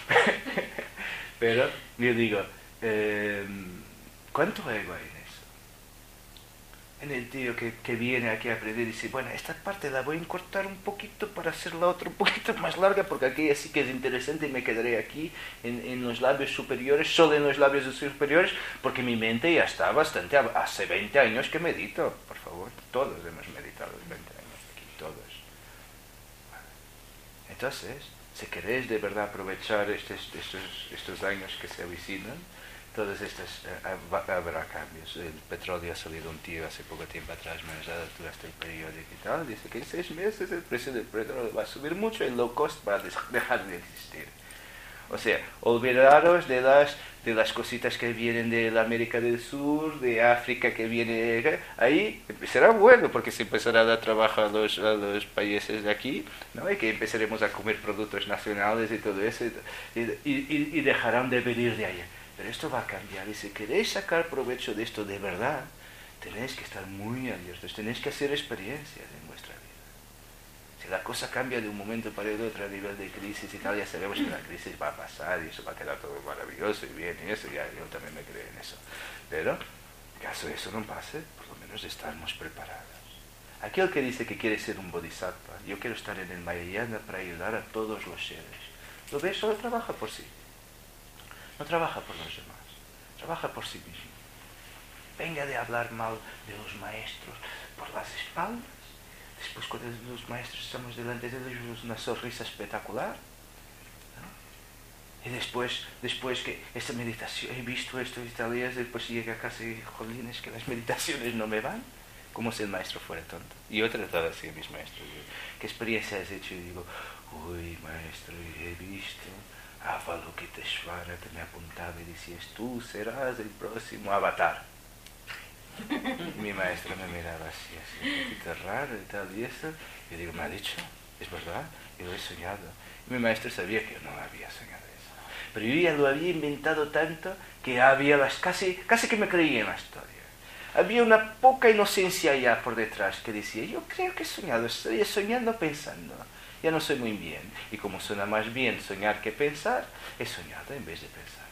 Pero yo digo, eh, ¿cuánto ego hay en eso? En el tío que, que viene aquí a aprender y dice, bueno, esta parte la voy a cortar un poquito para hacer la otra un poquito más larga, porque aquí sí que es interesante y me quedaré aquí en, en los labios superiores, solo en los labios superiores, porque mi mente ya está bastante, hace veinte años que medito, por favor, todos hemos meditado veinte años aquí, todos. Entonces, si queréis de verdad aprovechar estos, estos, estos años que se avecinan, todas estas, uh, habrá cambios. El petróleo ha salido un tío hace poco tiempo atrás, me ha dado hasta el periódico y tal, dice que en seis meses el precio del petróleo va a subir mucho y el low cost va a dejar de existir. O sea, olvidaros de las, de las cositas que vienen de la América del Sur, de África que viene, ahí será bueno porque se empezará a dar trabajo a los, a los países de aquí, ¿no? Y que empezaremos a comer productos nacionales y todo eso, y, y, y, y dejarán de venir de allá. Pero esto va a cambiar y si queréis sacar provecho de esto de verdad, tenéis que estar muy abiertos, tenéis que hacer experiencias en vuestra vida. Si la cosa cambia de un momento para el otro a nivel de crisis y tal, ya sabemos que la crisis va a pasar y eso va a quedar todo maravilloso y bien y eso, ya yo también me creo en eso. Pero, en caso de eso no pase, por lo menos estamos preparados. Aquel que dice que quiere ser un bodhisattva, yo quiero estar en el Mahayana para ayudar a todos los seres. ¿Lo ves? Solo trabaja por sí. No trabaja por los demás, trabaja por sí mismo. Venga de hablar mal de los maestros por las espaldas. Después cuando los maestros estamos delante de ellos una sonrisa espectacular, ¿no? Y después, después que esta meditación, he visto esto y tal, y después llega a casa y jolines que las meditaciones no me van, como si el maestro fuera tonto. Y yo he tratado así a mis maestros, digo, ¿qué experiencia has hecho? Y digo, uy maestro, he visto Avalokiteshvara que me apuntaba y decías, tú serás el próximo avatar. Y mi maestro me miraba así, así, un poquito raro y tal, y eso. Y digo, me ha dicho, es verdad, y lo he soñado. Y mi maestro sabía que yo no había soñado eso. Pero yo ya lo había inventado tanto que había las, casi, casi que me creía en la historia. Había una poca inocencia ya por detrás que decía, yo creo que he soñado, estoy soñando pensando. Ya no soy muy bien. Y como suena más bien soñar que pensar, he soñado en vez de pensar.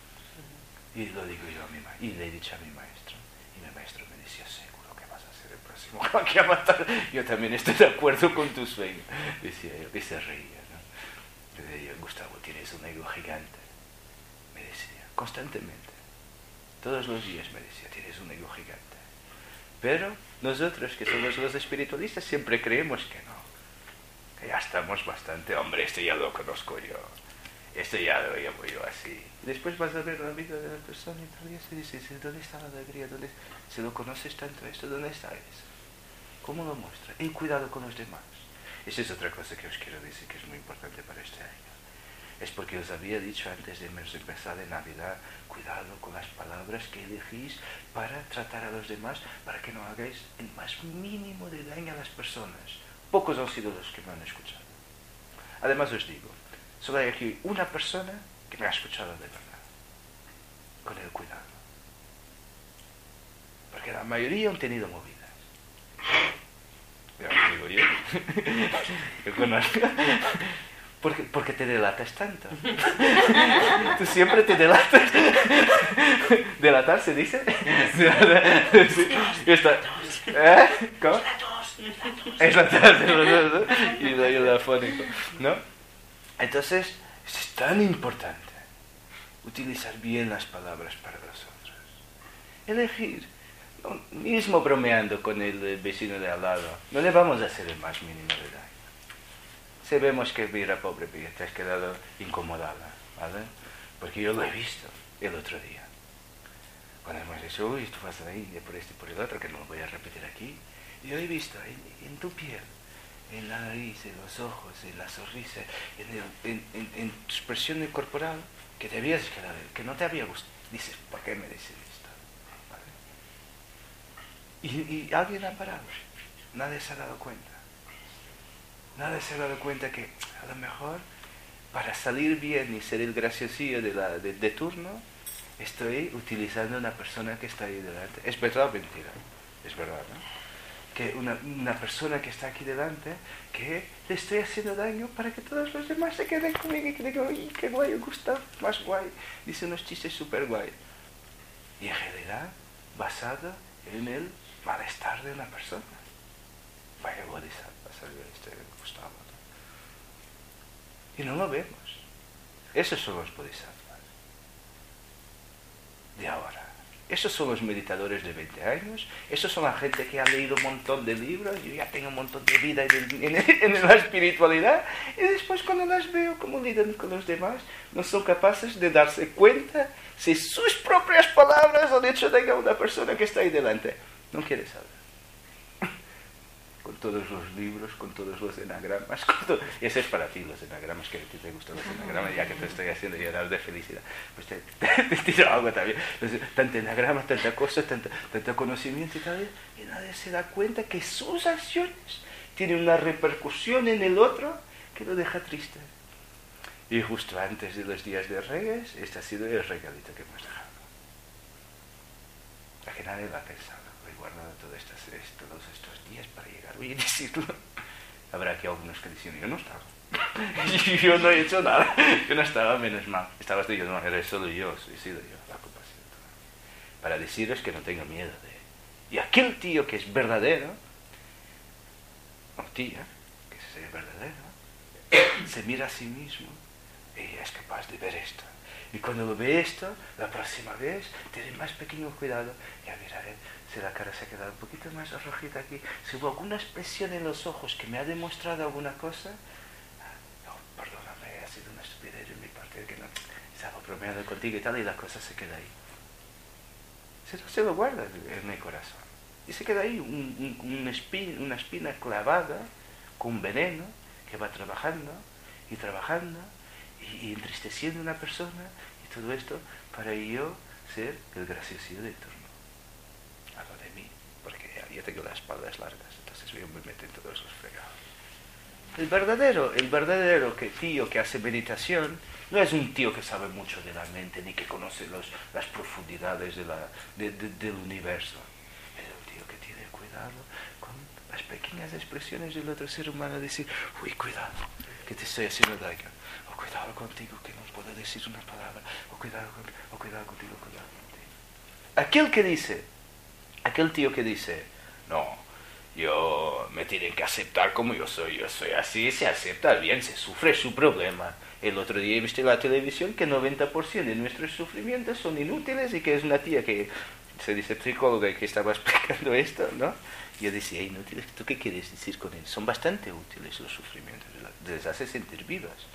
Y lo digo yo a mi maestro, y le he dicho a mi maestro. Y mi maestro me decía, seguro que vas a ser el próximo que avatar. Yo también estoy de acuerdo con tu sueño. Decía yo, y se reía, ¿no? Le decía, Gustavo, tienes un ego gigante. Me decía, constantemente. Todos los días me decía, tienes un ego gigante. Pero nosotros, que somos los espiritualistas, siempre creemos que no. Que ya estamos bastante, hombre, esto ya lo conozco yo. Esto ya lo llamo yo así. Después vas a ver la vida de la persona y tal, y se dice, ¿dónde está la alegría? ¿Dónde... Si lo conoces tanto esto, ¿dónde está eso? ¿Cómo lo muestra? En cuidado con los demás. Esa es otra cosa que os quiero decir que es muy importante para este año. Es porque os había dicho antes de empezar de Navidad, cuidado con las palabras que elegís para tratar a los demás, para que no hagáis el más mínimo de daño a las personas. Pocos han sido los que me han escuchado. Además os digo, solo hay aquí una persona que me ha escuchado de verdad, con el cuidado. Porque la mayoría han tenido movidas. Ya os digo yo. Yo conozco. Porque, porque te delatas tanto. Tú siempre te delatas. ¿Delatar se dice? Sí. Y está, ¿eh? ¿Cómo? Es la tos. Y el afónico, ¿no? Entonces, es tan importante utilizar bien las palabras para los otros. Elegir. No, mismo bromeando con el vecino de al lado, no le vamos a hacer el más mínimo de daño. Sabemos que mira, pobre pilla, te has quedado incomodada, ¿vale? Porque yo lo he visto el otro día. Cuando hemos dicho, uy, tú vas ahí, de por este y por el otro, que no lo voy a repetir aquí. Yo he visto en, en tu piel, en la nariz, en los ojos, en la sonrisa, en, el, en, en, en tu expresión corporal, que te habías quedado, que no te había gustado. Dices, ¿por qué me dices esto? ¿Vale? Y, y alguien ha parado. Nadie se ha dado cuenta. Nadie se ha dado cuenta que a lo mejor para salir bien y ser el graciosillo de, la, de, de turno, estoy utilizando a una persona que está ahí delante. ¿Es verdad o mentira? Es verdad, ¿no? Que una, una persona que está aquí delante, que le estoy haciendo daño para que todos los demás se queden conmigo y que digan, uy, qué guay, me gusta, más guay. Dice unos chistes súper guay. Y en realidad, basado en el malestar de una persona. Vaya bodhisattva, salió este Gustavo. Y no lo vemos. Esos son los bodhisattvas de ahora. Esos son los meditadores de veinte años. Esos son la gente que ha leído un montón de libros. Yo ya tengo un montón de vida en, en, en la espiritualidad. Y después cuando las veo como lidian con los demás, no son capaces de darse cuenta si sus propias palabras han hecho daño a una persona que está ahí delante. No quiere saber. Con todos los libros, con todos los enagramas, con todo... Y ese es para ti, los enagramas, que a ti te gustan los enagramas, ya que te estoy haciendo llorar de felicidad. Pues te, te, te tiro algo también. Entonces, tanto enagrama, tanta cosa, tanto, tanto conocimiento y tal, y nadie se da cuenta que sus acciones tienen una repercusión en el otro que lo deja triste. Y justo antes de los días de Reyes, este ha sido el regalito que hemos dejado. A que nadie lo ha pensado. He guardado todos estos, todos estos días para llegar hoy y decirlo. Habrá aquí algunos que dicen, yo no estaba. Yo no he hecho nada. Yo no estaba, menos mal. Estabas tú, yo no, era solo yo, he sido yo, la culpa ha sido toda. Para deciros que no tengo miedo de... Y aquel tío que es verdadero, o tía, que es verdadero, se mira a sí mismo y es capaz de ver esto. Y cuando lo ve esto, la próxima vez, tiene más pequeño cuidado. Ya miraré si la cara se ha quedado un poquito más rojita aquí. Si hubo alguna expresión en los ojos que me ha demostrado alguna cosa, no, perdóname, ha sido una estupidez en mi parte, que no estaba bromeando contigo y tal, y la cosa se queda ahí. Se lo, se lo guarda en mi corazón. Y se queda ahí un, un, un espina, una espina clavada con veneno que va trabajando y trabajando y, y entristeciendo a una persona, y todo esto para yo ser el graciosillo de turno. Hablo de mí, porque ya, ya tengo las espaldas largas, entonces yo me meto en todos los fregados. El verdadero, el verdadero que tío que hace meditación no es un tío que sabe mucho de la mente ni que conoce los, las profundidades de la, de, de, del universo. Es el tío que tiene cuidado con las pequeñas expresiones del otro ser humano, decir, uy, cuidado, que te estoy haciendo daño, o cuidado contigo, que no puedo decir una palabra, o cuidado, con, o cuidado contigo, cuidado contigo. Aquel que dice, aquel tío que dice, no, yo me tienen que aceptar como yo soy, yo soy así, se acepta bien, se sufre su problema. El otro día he visto en la televisión que el noventa por ciento de nuestros sufrimientos son inútiles, y que es una tía que se dice psicóloga y que estaba explicando esto, ¿no? Y yo decía, inútiles, ¿tú qué quieres decir con eso? Son bastante útiles los sufrimientos, les hace sentir vivas.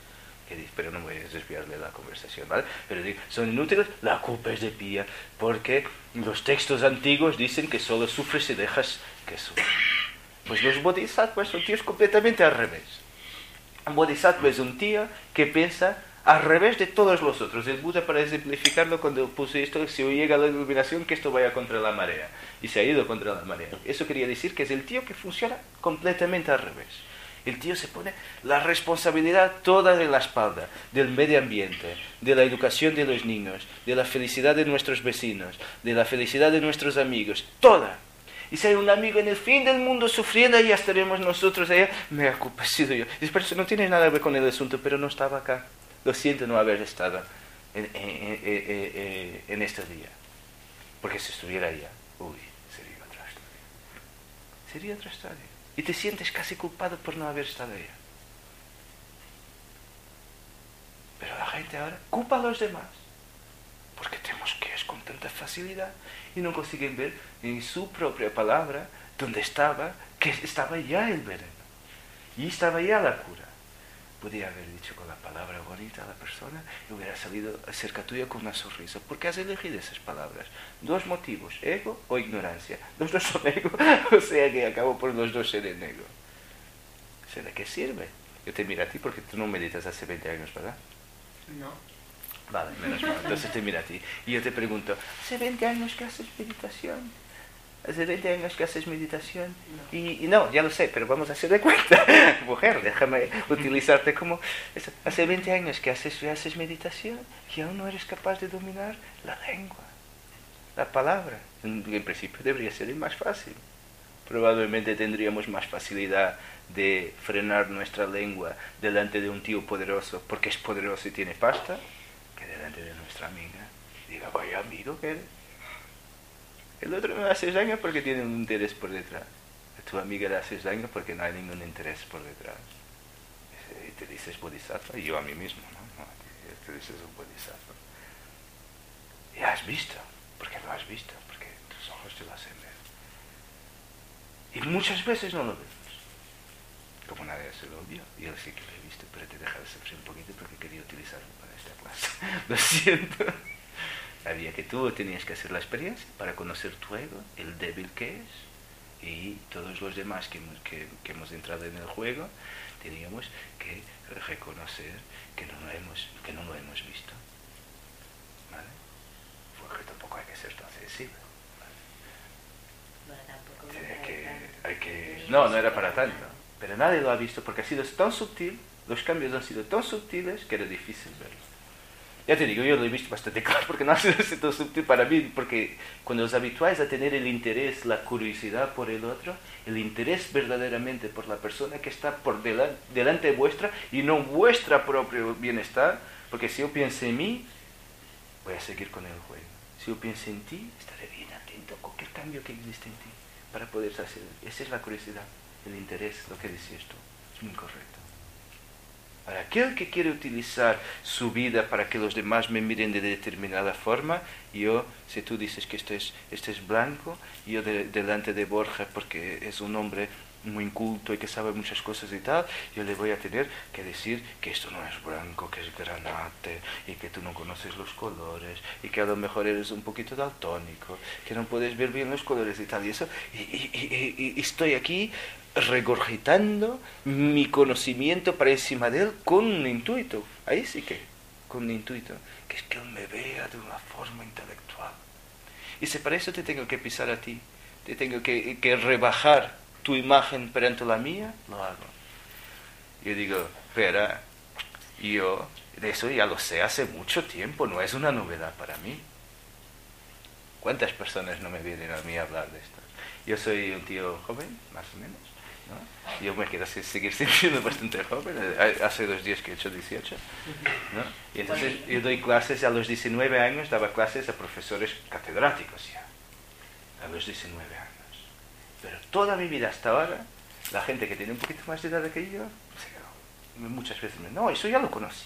que dice, pero no voy a desviarle la conversación, ¿vale? Pero digo, son inútiles, la culpa es de Pía, porque los textos antiguos dicen que solo sufres si dejas que sufra. Pues los bodhisattvas son tíos completamente al revés. Un bodhisattva es un tío que piensa al revés de todos los otros. El Buda, para ejemplificarlo, cuando puse esto, si llega a la iluminación, que esto vaya contra la marea. Y se ha ido contra la marea. Eso quería decir que es el tío que funciona completamente al revés. El tío se pone la responsabilidad toda de la espalda, del medio ambiente, de la educación de los niños, de la felicidad de nuestros vecinos, de la felicidad de nuestros amigos, toda. Y si hay un amigo en el fin del mundo sufriendo, ya estaremos nosotros allá. Me ha culpa, he sido yo. Y por eso no tiene nada que ver con el asunto, pero no estaba acá. Lo siento no haber estado en, en, en, en, en este día. Porque si estuviera allá, uy, sería otra historia. Sería otra historia. Y te sientes casi culpado por no haber estado allá. Pero la gente ahora culpa a los demás. Porque tenemos que es con tanta facilidad y no consiguen ver en su propia palabra donde estaba, que estaba ya el veneno. Y estaba ya la cura. Podía haber dicho con la palabra bonita a la persona y hubiera salido cerca tuya con una sonrisa. ¿Por qué has elegido esas palabras? Dos motivos, ego o ignorancia. Los dos son ego, o sea que acabo por los dos ser en ego. O sea, ¿de qué sirve? Yo te miro a ti porque tú no meditas hace veinte años, ¿verdad?
No.
Vale, menos mal. Entonces te miro a ti. Y yo te pregunto, ¿hace veinte años que haces meditación? Hace veinte años que haces meditación.
No.
Y, y no, ya lo sé, pero vamos a hacer de cuenta. Mujer, déjame utilizarte como... Eso. Hace veinte años que haces, haces meditación y aún no eres capaz de dominar la lengua, la palabra. En, en principio debería ser el más fácil. Probablemente tendríamos más facilidad de frenar nuestra lengua delante de un tío poderoso, porque es poderoso y tiene pasta, que delante de nuestra amiga. Diga, vaya amigo que eres. El otro no le haces daño porque tiene un interés por detrás. A tu amiga le haces daño porque no hay ningún interés por detrás. Y te dices bodhisattva, y yo a mí mismo, ¿no? No, te dices un bodhisattva. Y has visto, porque lo has visto, porque tus ojos te lo hacen ver. Y muchas veces no lo vemos. Como nadie se lo vio, y él sí que lo he visto, pero te deja de sufrir un poquito porque quería utilizarlo para esta clase. Lo siento. Había que tú tenías que hacer la experiencia para conocer tu ego, el débil que es, y todos los demás que hemos, que, que hemos entrado en el juego, teníamos que reconocer que no lo hemos, que no lo hemos visto. ¿Vale? Porque tampoco hay que ser tan sensible.
Bueno, tampoco
¿Vale?
me
Hay que,
parece
hay que...
tan-
No, no era para tanto. Pero nadie lo ha visto porque ha sido tan sutil, los cambios han sido tan sutiles que era difícil verlo. Ya te digo, yo lo he visto bastante claro porque no ha sido tan sutil para mí, porque cuando os habituáis a tener el interés, la curiosidad por el otro, el interés verdaderamente por la persona que está por delante, delante vuestra y no vuestra propio bienestar, porque si yo pienso en mí, voy a seguir con el juego. Si yo pienso en ti, estaré bien atento a cualquier cambio que existe en ti para poder hacer. Esa es la curiosidad, el interés, lo que decías tú. Es muy correcto. Para aquel que quiere utilizar su vida para que los demás me miren de determinada forma, yo, si tú dices que este es, este es blanco, yo de, delante de Borja, porque es un hombre muy inculto y que sabe muchas cosas y tal, yo le voy a tener que decir que esto no es blanco, que es granate, y que tú no conoces los colores, y que a lo mejor eres un poquito daltónico, que no puedes ver bien los colores y tal, y eso, y, y, y, y estoy aquí regurgitando mi conocimiento para encima de él con un intuito, ahí sí que, con un intuito, que es que él me vea de una forma intelectual. Y si para eso te tengo que pisar a ti, te tengo que, que rebajar tu imagen perante la mía, lo hago. Yo digo, espera, yo de eso ya lo sé hace mucho tiempo, no es una novedad para mí. ¿Cuántas personas no me vienen a mí a hablar de esto? Yo soy un tío joven, más o menos, ¿no? Yo me quiero seguir sintiendo bastante joven, hace dos días que he hecho dieciocho, ¿no? Y entonces yo doy clases, a los diecinueve años daba clases a profesores catedráticos ya, a los diecinueve años. Pero toda mi vida hasta ahora, la gente que tiene un poquito más de edad que yo, o sea, muchas veces me no, eso ya lo conocí.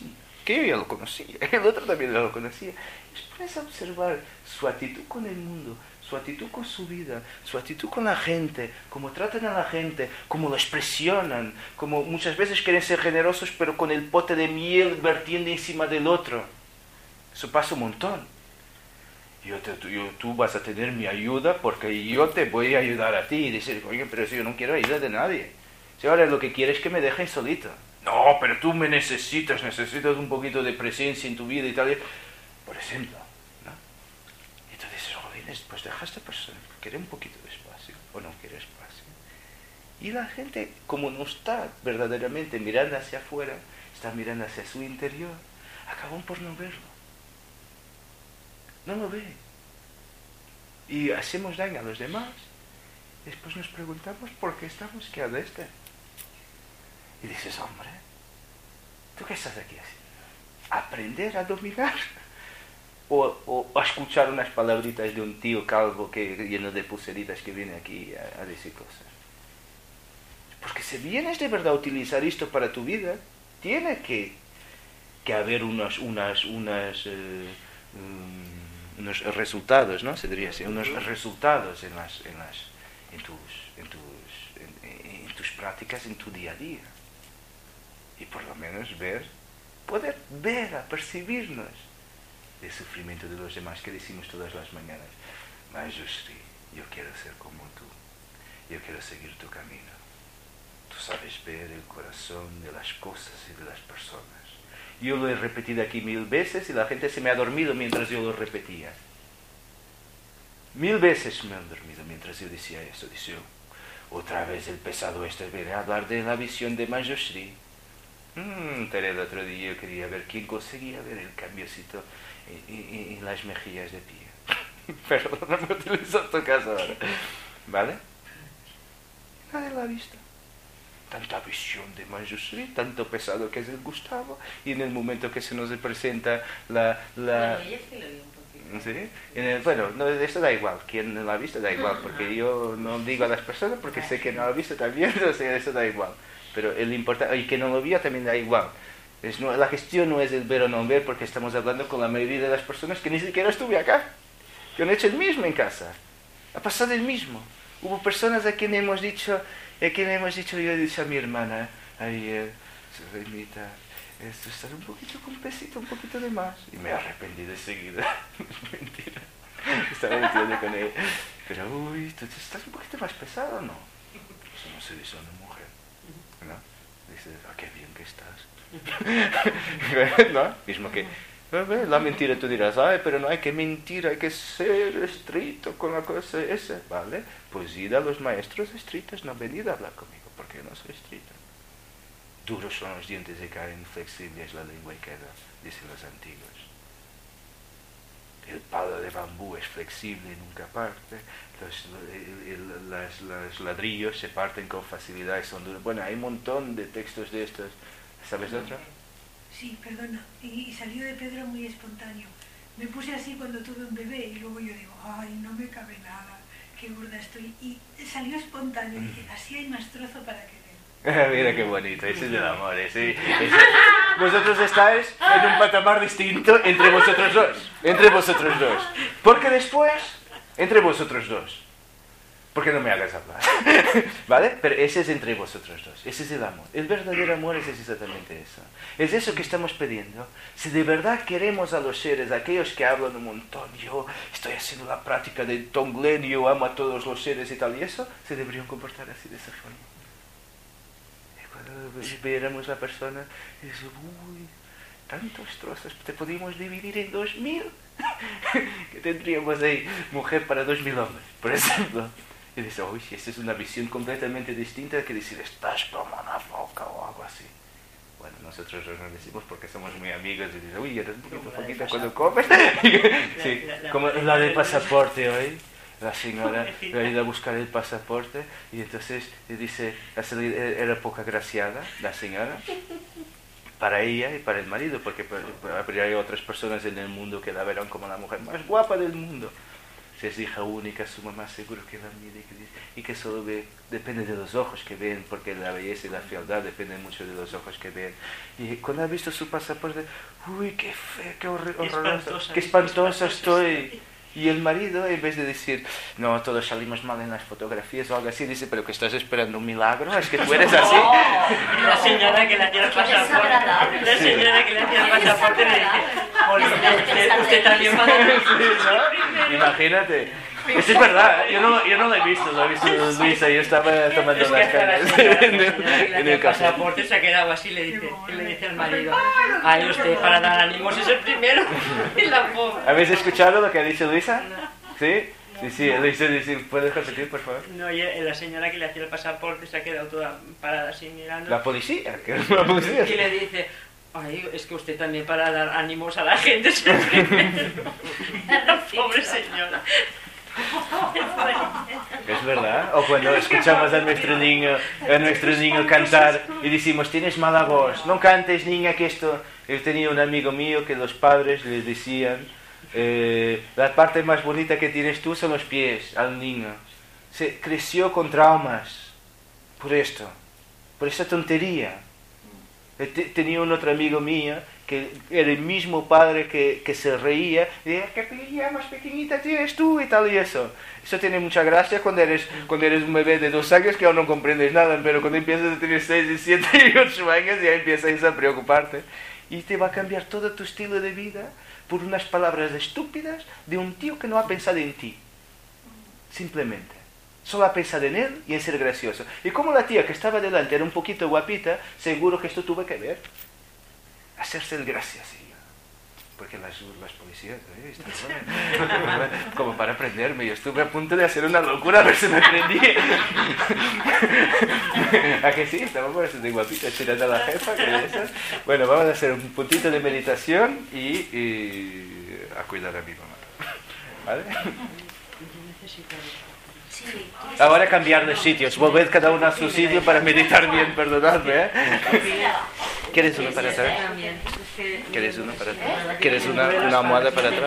que yo ya lo conocía, el otro también ya lo conocía. Y os pones a observar su actitud con el mundo, su actitud con su vida, su actitud con la gente, cómo tratan a la gente, cómo lo expresionan, cómo muchas veces quieren ser generosos, pero con el pote de miel vertiendo encima del otro. Eso pasa un montón. Yo te, tú, yo, tú vas a tener mi ayuda porque yo te voy a ayudar a ti. Y dices, oye, pero si yo no quiero ayuda de nadie. Si ahora lo que quieres es que me dejen solito. No, pero tú me necesitas, necesitas un poquito de presencia en tu vida y tal. Por ejemplo, ¿no? Y tú dices, joder, pues deja a esta persona, quiere un poquito de espacio o no quiere espacio. Y la gente, como no está verdaderamente mirando hacia afuera, está mirando hacia su interior, acaban por no verlo. No lo ve. Y hacemos daño a los demás. Después nos preguntamos por qué estamos quedando este. Y dices, hombre, ¿tú qué estás aquí haciendo? ¿Aprender a dominar? O, o a escuchar unas palabritas de un tío calvo que lleno de pulseritas que viene aquí a, a decir cosas. Porque si vienes de verdad a utilizar esto para tu vida, tiene que, que haber unos, unas, unas, eh, um, unos resultados, ¿no? Se diría así, unos resultados en, las, en, las, en, tus, en, tus, en, en tus prácticas, en tu día a día. Y por lo menos ver, poder ver, apercibirnos del sufrimiento de los demás que decimos todas las mañanas. Mayustri, yo quiero ser como tú, yo quiero seguir tu camino. Tú sabes ver el corazón de las cosas y de las personas. Yo lo he repetido aquí mil veces y la gente se me ha dormido mientras yo lo repetía. Mil veces me han dormido mientras yo decía eso. Dice, otra vez el pesado este viene a hablar de la visión de Mayustri. Mm, pero el otro día yo quería ver quién conseguía ver el cambiocito en, en, en las mejillas de pie. Pero no me utilizo tu caso ahora. ¿Vale? Nadie lo ha visto. Tanta visión de Mayustri, tanto pesado que es el Gustavo, y en el momento que se nos presenta la... la...
Bueno, ella sí lo vio un poquito.
¿Sí? En el, bueno, no, esto da igual, quien lo ha visto da igual, porque yo no digo a las personas porque sé que no lo ha visto también, entonces eso da igual. Pero el importante, y que no lo vio también da igual. Es, no, la gestión no es el ver o no ver, porque estamos hablando con la mayoría de las personas que ni siquiera estuve acá, que han hecho el mismo en casa. Ha pasado el mismo. Hubo personas a quien hemos dicho, a quien hemos dicho, yo he dicho a mi hermana ayer, Serenita, esto está un poquito con pesito, un poquito de más. Y me he arrepentido enseguida. Mentira. Estaba metiendo con ella. Pero, uy, ¿tú estás un poquito más pesado o no? Eso no se dice a una mujer. ¿No? Dices, ah, qué bien que estás. ¿No? Mismo que, la mentira tú dirás, ay, pero no hay que mentir, hay que ser estricto con la cosa esa. Vale, pues id a los maestros estrictos, no venid a hablar conmigo, porque yo no soy estricto. Duros son los dientes y caen, flexible es la lengua y queda, dicen los antiguos. El palo de bambú es flexible y nunca parte. Los, el, el, las, los ladrillos se parten con facilidad y son duros. Bueno, hay un montón de textos de estos. ¿Sabes de otro?
Sí, perdona. Y, y salió de Pedro muy espontáneo. Me puse así cuando tuve un bebé y luego yo digo, ay, no me cabe nada, qué gorda estoy. Y salió espontáneo y dije, así hay más trozo para que den.
Mira qué bonito, ese es el amor. Ese, ese. Vosotros estáis en un patamar distinto entre vosotros dos. Entre vosotros dos. Porque después, entre vosotros dos. Porque no me hagas hablar. ¿Vale? Pero ese es entre vosotros dos. Ese es el amor. El verdadero amor es exactamente eso. Es eso que estamos pidiendo. Si de verdad queremos a los seres, a aquellos que hablan un montón, yo estoy haciendo la práctica de Tonglen, yo amo a todos los seres y tal, y eso, se deberían comportar así de esa forma. Y viéramos la persona y dice, uy, tantos trozos, te podríamos dividir en dos mil, que tendríamos ahí mujer para dos mil hombres, por ejemplo. Y dice, uy, esa es una visión completamente distinta que decir, estás como una foca o algo así. Bueno, nosotros nos decimos porque somos muy amigos y dice, uy, eres un poquito foquita cuando comes. Sí, como la de pasaporte hoy. La señora ha ido a buscar el pasaporte y entonces dice, era poco agraciada la señora para ella y para el marido, porque habría otras personas en el mundo que la verán como la mujer más guapa del mundo. si es hija única, su mamá seguro que la mira y que, dice, y que solo ve, depende de los ojos que ven, porque la belleza y la fealdad dependen mucho de los ojos que ven. Y cuando ha visto su pasaporte, uy, qué fea, qué horror, horrorosa, qué espantosa estoy. Y el marido, en vez de decir, no, todos salimos mal en las fotografías o algo así, dice, pero que estás esperando un milagro, es que tú eres así.
La señora que le hacía el pasaporte, la señora que le hacía el pasaporte le dice, "Oye, usted, usted también va a
¿No? Imagínate. Eso es verdad, yo no, yo no lo he visto, lo he visto Luisa, yo estaba tomando
Es que
las
hasta la
cañas
señora,
en
la
el,
señora que le
en
hacía
el
el
café.
pasaporte se ha quedado así, le dice, y le dice al marido, ay, usted para dar ánimos es el primero. Y la pobre.
¿Habéis escuchado lo que ha dicho Luisa? ¿Sí? Sí, sí, Luisa dice, ¿puedes repetir, por favor?
No, y la señora que le hacía el pasaporte se ha quedado toda parada así mirando.
La policía, que es la policía.
Y le dice, ay, es que usted también para dar ánimos a la gente es el primero. La pobre señora.
Es verdad. O cuando escuchamos a nuestro niño, a nuestro niño cantar y decimos, tienes mala voz, no cantes, niña, que esto... Yo tenía un amigo mío que los padres le decían, eh, la parte más bonita que tienes tú son los pies al niño. Se creció con traumas por esto, por esta tontería. Tenía un otro amigo mío que era el mismo padre que, que se reía y decía, qué pilla más pequeñita tienes tú y tal y eso. Eso tiene mucha gracia cuando eres, cuando eres un bebé de dos años que aún no comprendes nada, pero cuando empiezas a tener seis, y siete y ocho años ya empiezas a preocuparte y te va a cambiar todo tu estilo de vida por unas palabras estúpidas de un tío que no ha pensado en ti. Simplemente. Solo ha pensado en él y en ser gracioso. Y como la tía que estaba delante era un poquito guapita, seguro que esto tuvo que ver. Hacerse el graciosillo. Porque las, las policías, ¿eh? Están como para prenderme. Yo estuve a punto de hacer una locura a ver si me prendía. ¿A que sí? Estaba por eso de guapita, tirando a la jefa. Que esas. Bueno, vamos a hacer un puntito de meditación y, y a cuidar a mi mamá. ¿Vale? Ahora cambiar de sitios, volved cada uno a su sitio para meditar bien, perdonadme, ¿eh? ¿Quieres uno para atrás? ¿Quieres uno para atrás? ¿Quieres una, una almohada para atrás?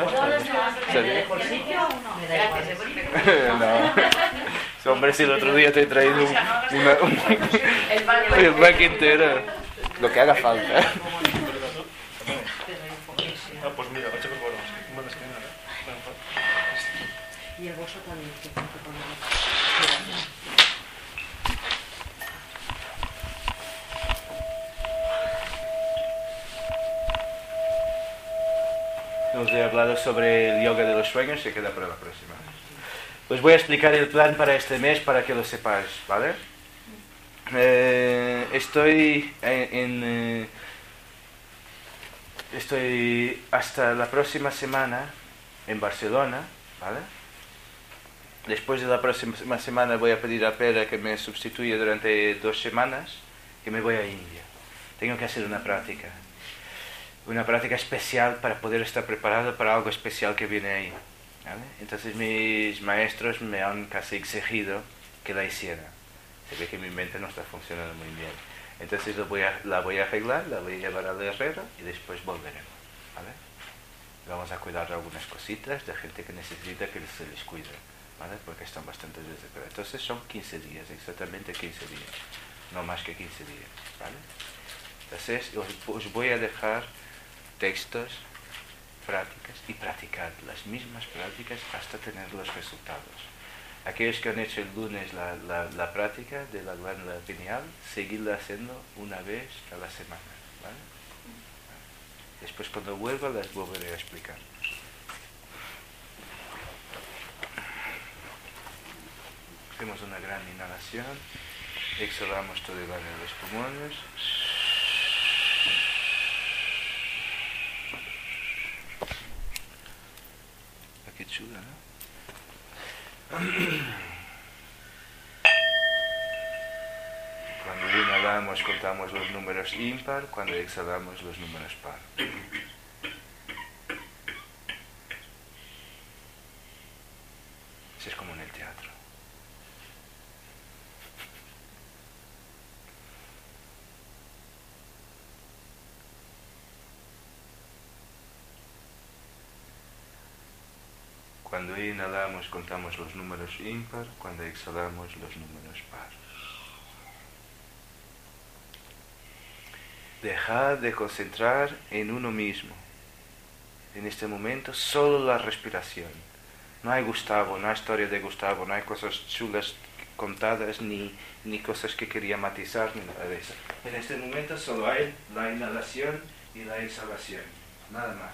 No. Hombre, si el otro día te he traído un, una, un, el banco entero, lo que haga falta.
Ah, pues mira, ocho por cuatro, más que nada.
Y el bolso también, que tengo que ponerlo.
Os he hablado sobre el yoga de los sueños, se queda para la próxima. Os voy a explicar el plan para este mes para que lo sepáis, ¿vale? Eh, estoy en... en eh, estoy hasta la próxima semana en Barcelona, ¿vale? Después de la próxima semana voy a pedir a Pera que me sustituya durante dos semanas, que me voy a India. Tengo que hacer una práctica. Una práctica especial para poder estar preparado para algo especial que viene ahí. ¿Vale? Entonces mis maestros me han casi exigido que la hiciera. Se ve que mi mente no está funcionando muy bien. Entonces lo voy a, la voy a arreglar, la voy a llevar al herrero y después volveremos. ¿Vale? Vamos a cuidar algunas cositas de gente que necesita que se les cuide. ¿Vale? Porque están bastante desesperados. Entonces son quince días, exactamente quince días. No más que quince días. ¿Vale? Entonces os, os voy a dejar textos, prácticas y practicar las mismas prácticas hasta tener los resultados. Aquellos que han hecho el lunes la, la, la práctica de la glándula pineal, seguidla haciendo una vez a la semana. ¿Vale? Después cuando vuelva las volveré a explicar. Hacemos una gran inhalación, exhalamos todo el aire de los pulmones. Qué chula, ¿no? Cuando inhalamos contamos los números impar, cuando exhalamos los números par. Eso es como en el teatro. Cuando inhalamos contamos los números impar, cuando exhalamos los números par. Dejar de concentrar en uno mismo. En este momento solo la respiración. No hay Gustavo, no hay historia de Gustavo, no hay cosas chulas contadas, ni, ni cosas que quería matizar, ni nada de eso. En este momento solo hay la inhalación y la exhalación, nada más.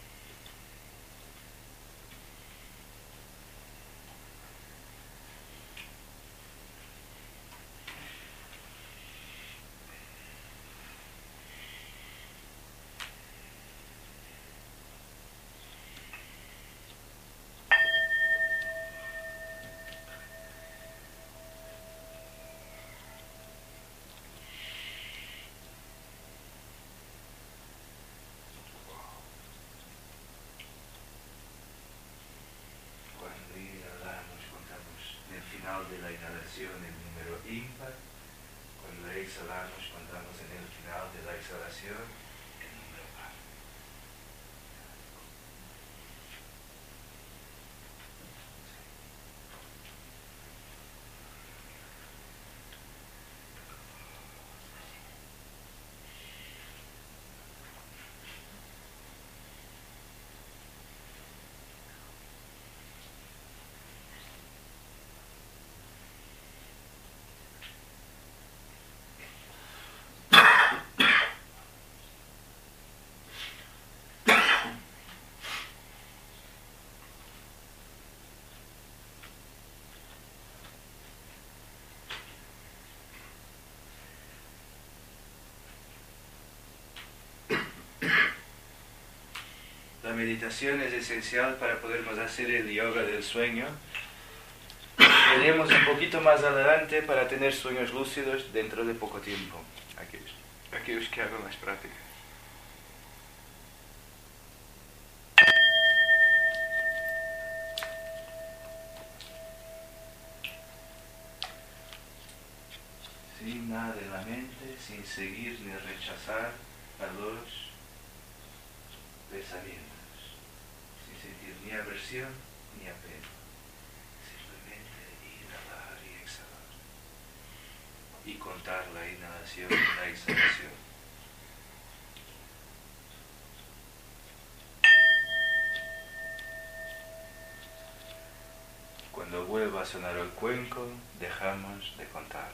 De la inhalación el número impar, cuando exhalamos contamos en el final de la exhalación el número par. La meditación es esencial para podermos hacer el yoga del sueño. Veremos un poquito más adelante para tener sueños lúcidos dentro de poco tiempo. Aquellos, aquellos que hagan las prácticas. Sin nada en la mente, sin seguir ni rechazar a los pensamientos. Sin sentir ni aversión ni apego. Simplemente inhalar y exhalar. Y contar la inhalación y la exhalación. Cuando vuelva a sonar el cuenco, dejamos de contar.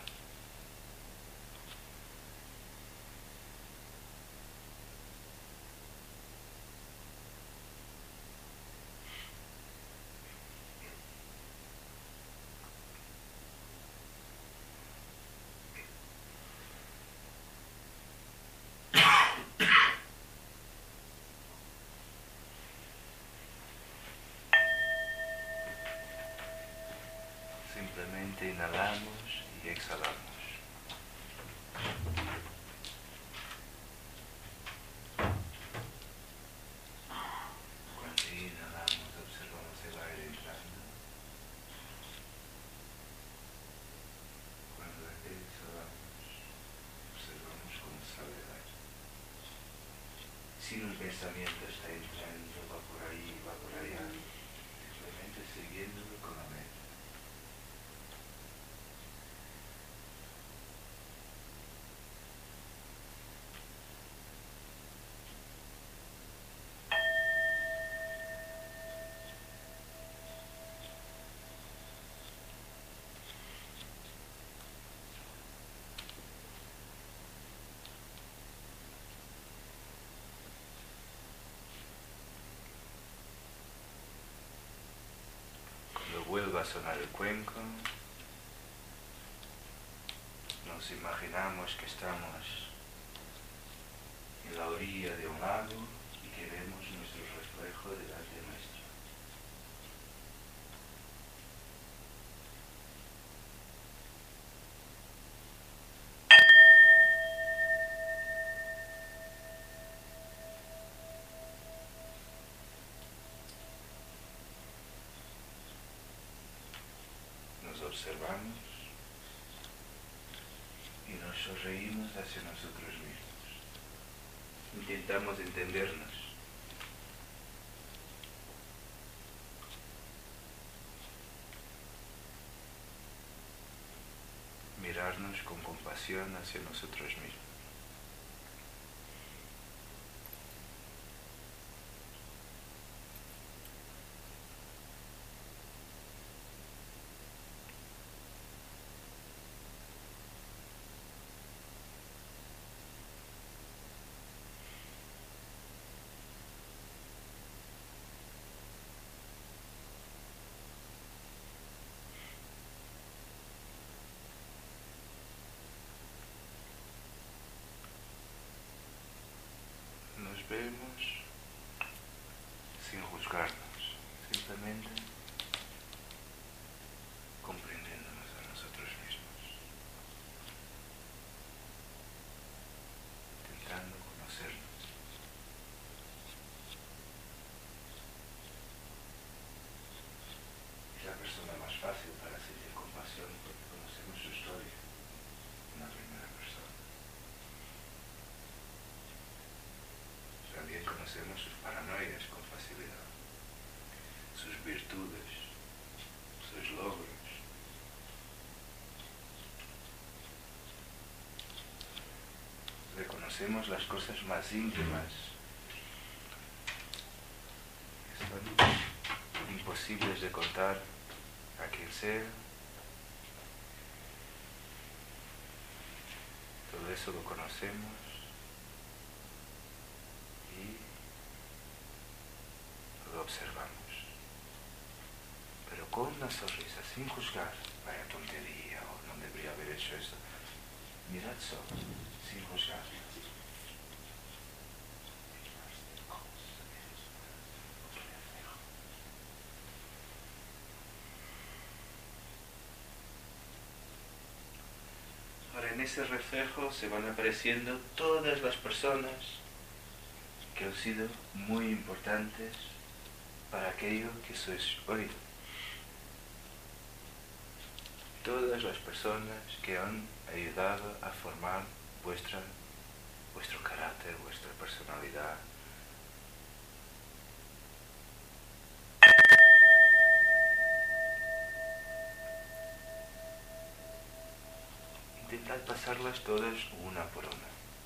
Simplemente inhalamos y exhalamos. Cuando inhalamos observamos el aire entrando. Cuando exhalamos observamos cómo sale el aire. Sin un pensamiento está entrando, va por ahí, va por allá. Simplemente siguiéndolo con la mente. Vuelva a sonar el cuenco, nos imaginamos que estamos en la orilla de un lago y que vemos nuestro reflejo delante nuestro. Nos observamos y nos sonreímos hacia nosotros mismos. Intentamos entendernos. vernos con compasión hacia nosotros mismos. Nos vemos sin juzgarnos, simplemente comprendiéndonos a nosotros mismos, intentando conocernos. Es la persona más fácil para sentir compasión porque conocemos su historia, una primera persona. También conocemos sus paranoias con facilidad, sus virtudes, sus logros. Reconocemos las cosas más íntimas que son imposibles de contar a quien sea. Todo eso lo conocemos. Y lo observamos, pero con una sonrisa, sin juzgar, vaya tontería o no debería haber hecho eso. Mirad solo, sin juzgar. Ahora en ese reflejo se van apareciendo todas las personas que han sido muy importantes para aquello que sois hoy. Todas las personas que han ayudado a formar vuestra, vuestro carácter, vuestra personalidad. Intentad pasarlas todas una por una.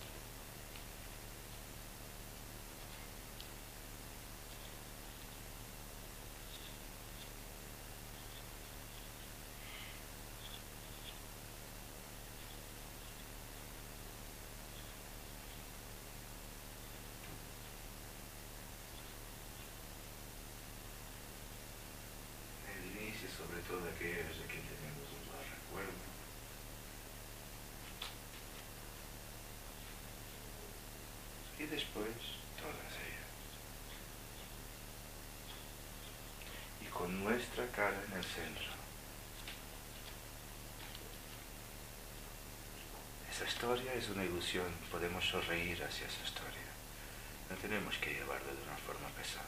Sobre todo aquellos de quien tenemos un mal recuerdo. Y después todas ellas. Y con nuestra cara en el centro. Esa historia es una ilusión, podemos sonreír hacia esa historia. No tenemos que llevarla de una forma pesada.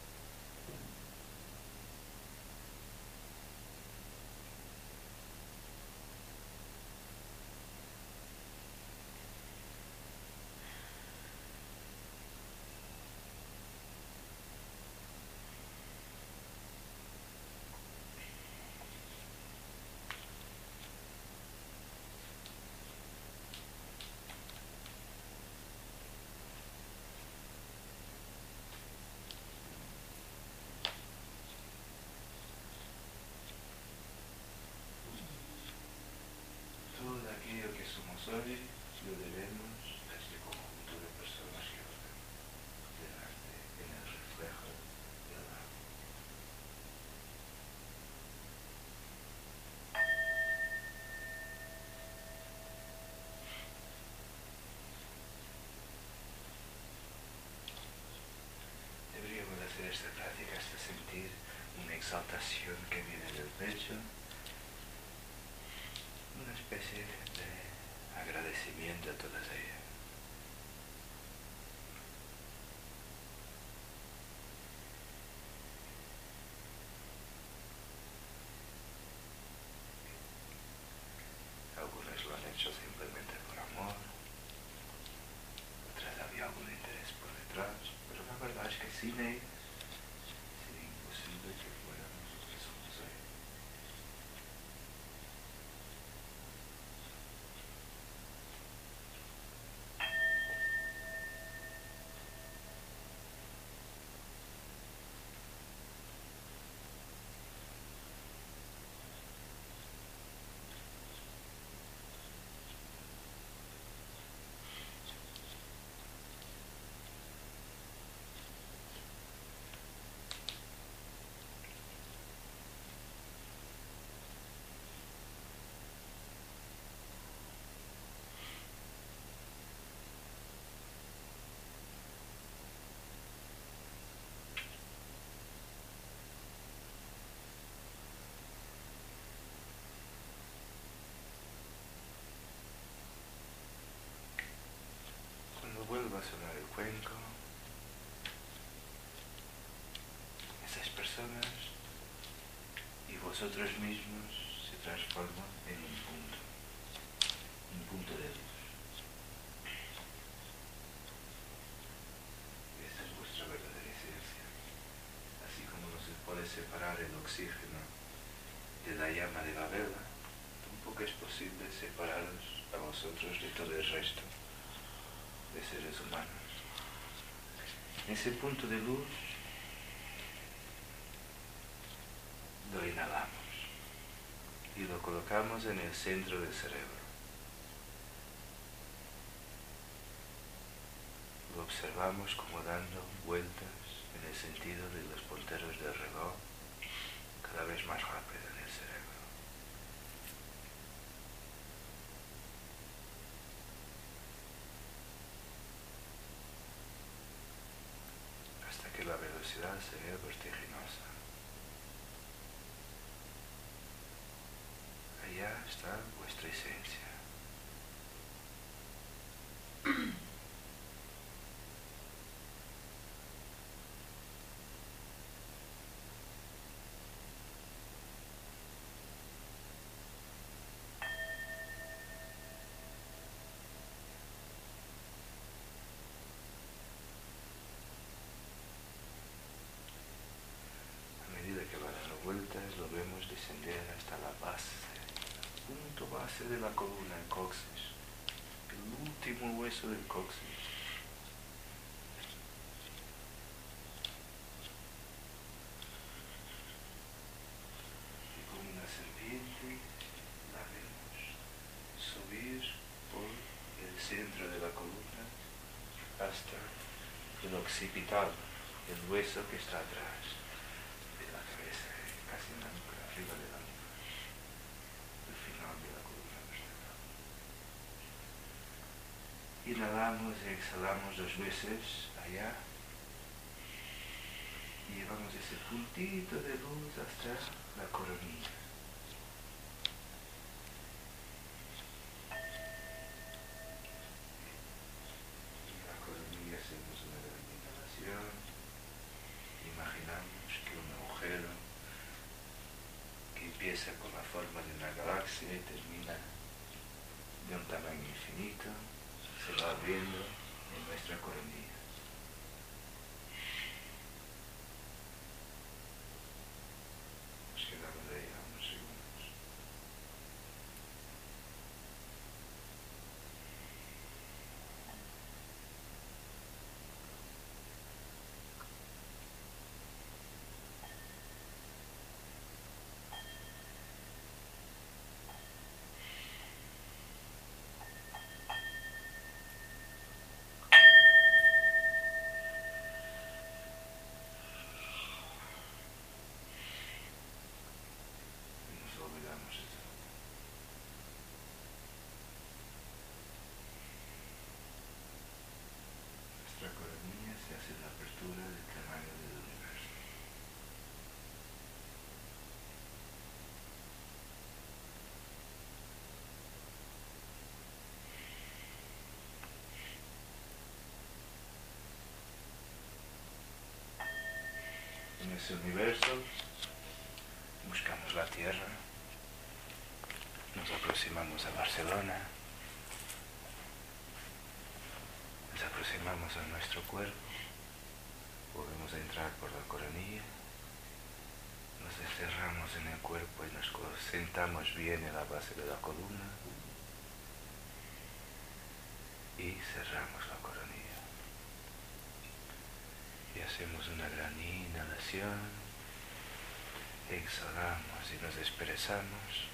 Hoy lo debemos a este conjunto de personas que os dejaste en el reflejo del agua. Deberíamos hacer esta práctica hasta sentir una exaltación que viene del pecho, una especie de agradecimiento a todas ellas. Algunas lo han hecho simplemente por amor, otras había algún interés por detrás, pero la verdad es que sin ellas sería imposible que fuéramos lo que somos hoy. cuenco, esas personas y vosotros mismos se transforman en un punto, un punto de luz. Esta es vuestra verdadera esencia. Así como no se puede separar el oxígeno de la llama de la vela, tampoco es posible separaros a vosotros de todo el resto de seres humanos. En ese punto de luz lo inhalamos y lo colocamos en el centro del cerebro. Lo observamos como dando vueltas en el sentido de los punteros del reloj, cada vez más rápido en el cerebro. Hasta que la velocidad sea vertiginosa. Allá está vuestra esencia. Vueltas lo vemos descender hasta la base, el punto base de la columna, el coxis, el último hueso del coxis. Y como una serpiente la vemos subir por el centro de la columna hasta el occipital, el hueso que está atrás de la cabeza. Casi en la nuca, arriba de la nuca, el final de la columna vertebral. Inhalamos y exhalamos dos veces allá y llevamos ese puntito de luz hasta la coronilla. Y la coronilla hacemos una gran inhalación, imaginamos que un agujero empieza con la forma de una galaxia y termina de un tamaño infinito, se va abriendo en nuestra coronilla. Nos quedamos ahí a unos segundos. En ese universo buscamos la Tierra, nos aproximamos a Barcelona, nos aproximamos a nuestro cuerpo, volvemos a entrar por la coronilla, nos encerramos en el cuerpo y nos sentamos bien en la base de la columna y cerramos la coronilla. Y hacemos una gran inhalación, exhalamos y nos expresamos.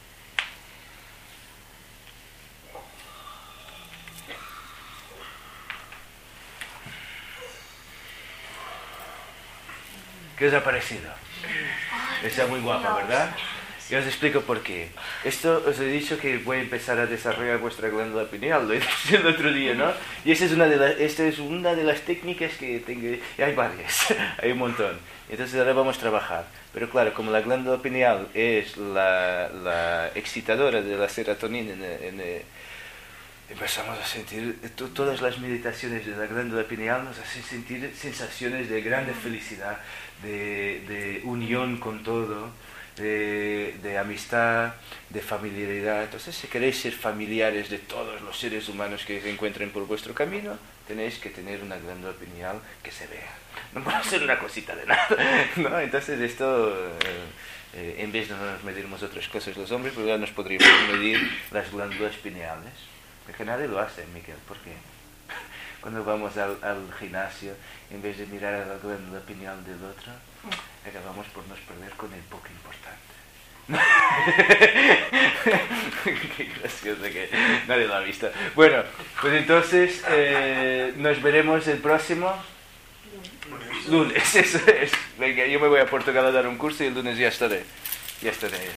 ¿Qué os ha parecido? Está muy guapa, ¿verdad? Y os explico por qué. Esto os he dicho que voy a empezar a desarrollar vuestra glándula pineal, lo he dicho el otro día, ¿no? Y esta es una de las, esta es una de las técnicas que tengo, y hay varias, hay un montón. Entonces ahora vamos a trabajar. Pero claro, como la glándula pineal es la, la excitadora de la serotonina en, en, empezamos a sentir, to- todas las meditaciones de la glándula pineal nos hacen sentir sensaciones de grande felicidad, de, de unión con todo, de, de amistad, de familiaridad. Entonces, si queréis ser familiares de todos los seres humanos que se encuentren por vuestro camino, tenéis que tener una glándula pineal que se vea. No puede ser una cosita de nada, ¿no? Entonces, esto... Eh, Eh, en vez de nos medirmos otras cosas los hombres, pues ya nos podríamos medir las glándulas pineales. Porque nadie lo hace, Miguel, porque cuando vamos al, al gimnasio, en vez de mirar a la glándula pineal del otro, acabamos por nos perder con el poco importante. Qué gracioso que nadie lo ha visto. Bueno, pues entonces eh, nos veremos el próximo lunes, eso es. Venga, yo me voy a Portugal a dar un curso y el lunes ya estaré. Ya estaré.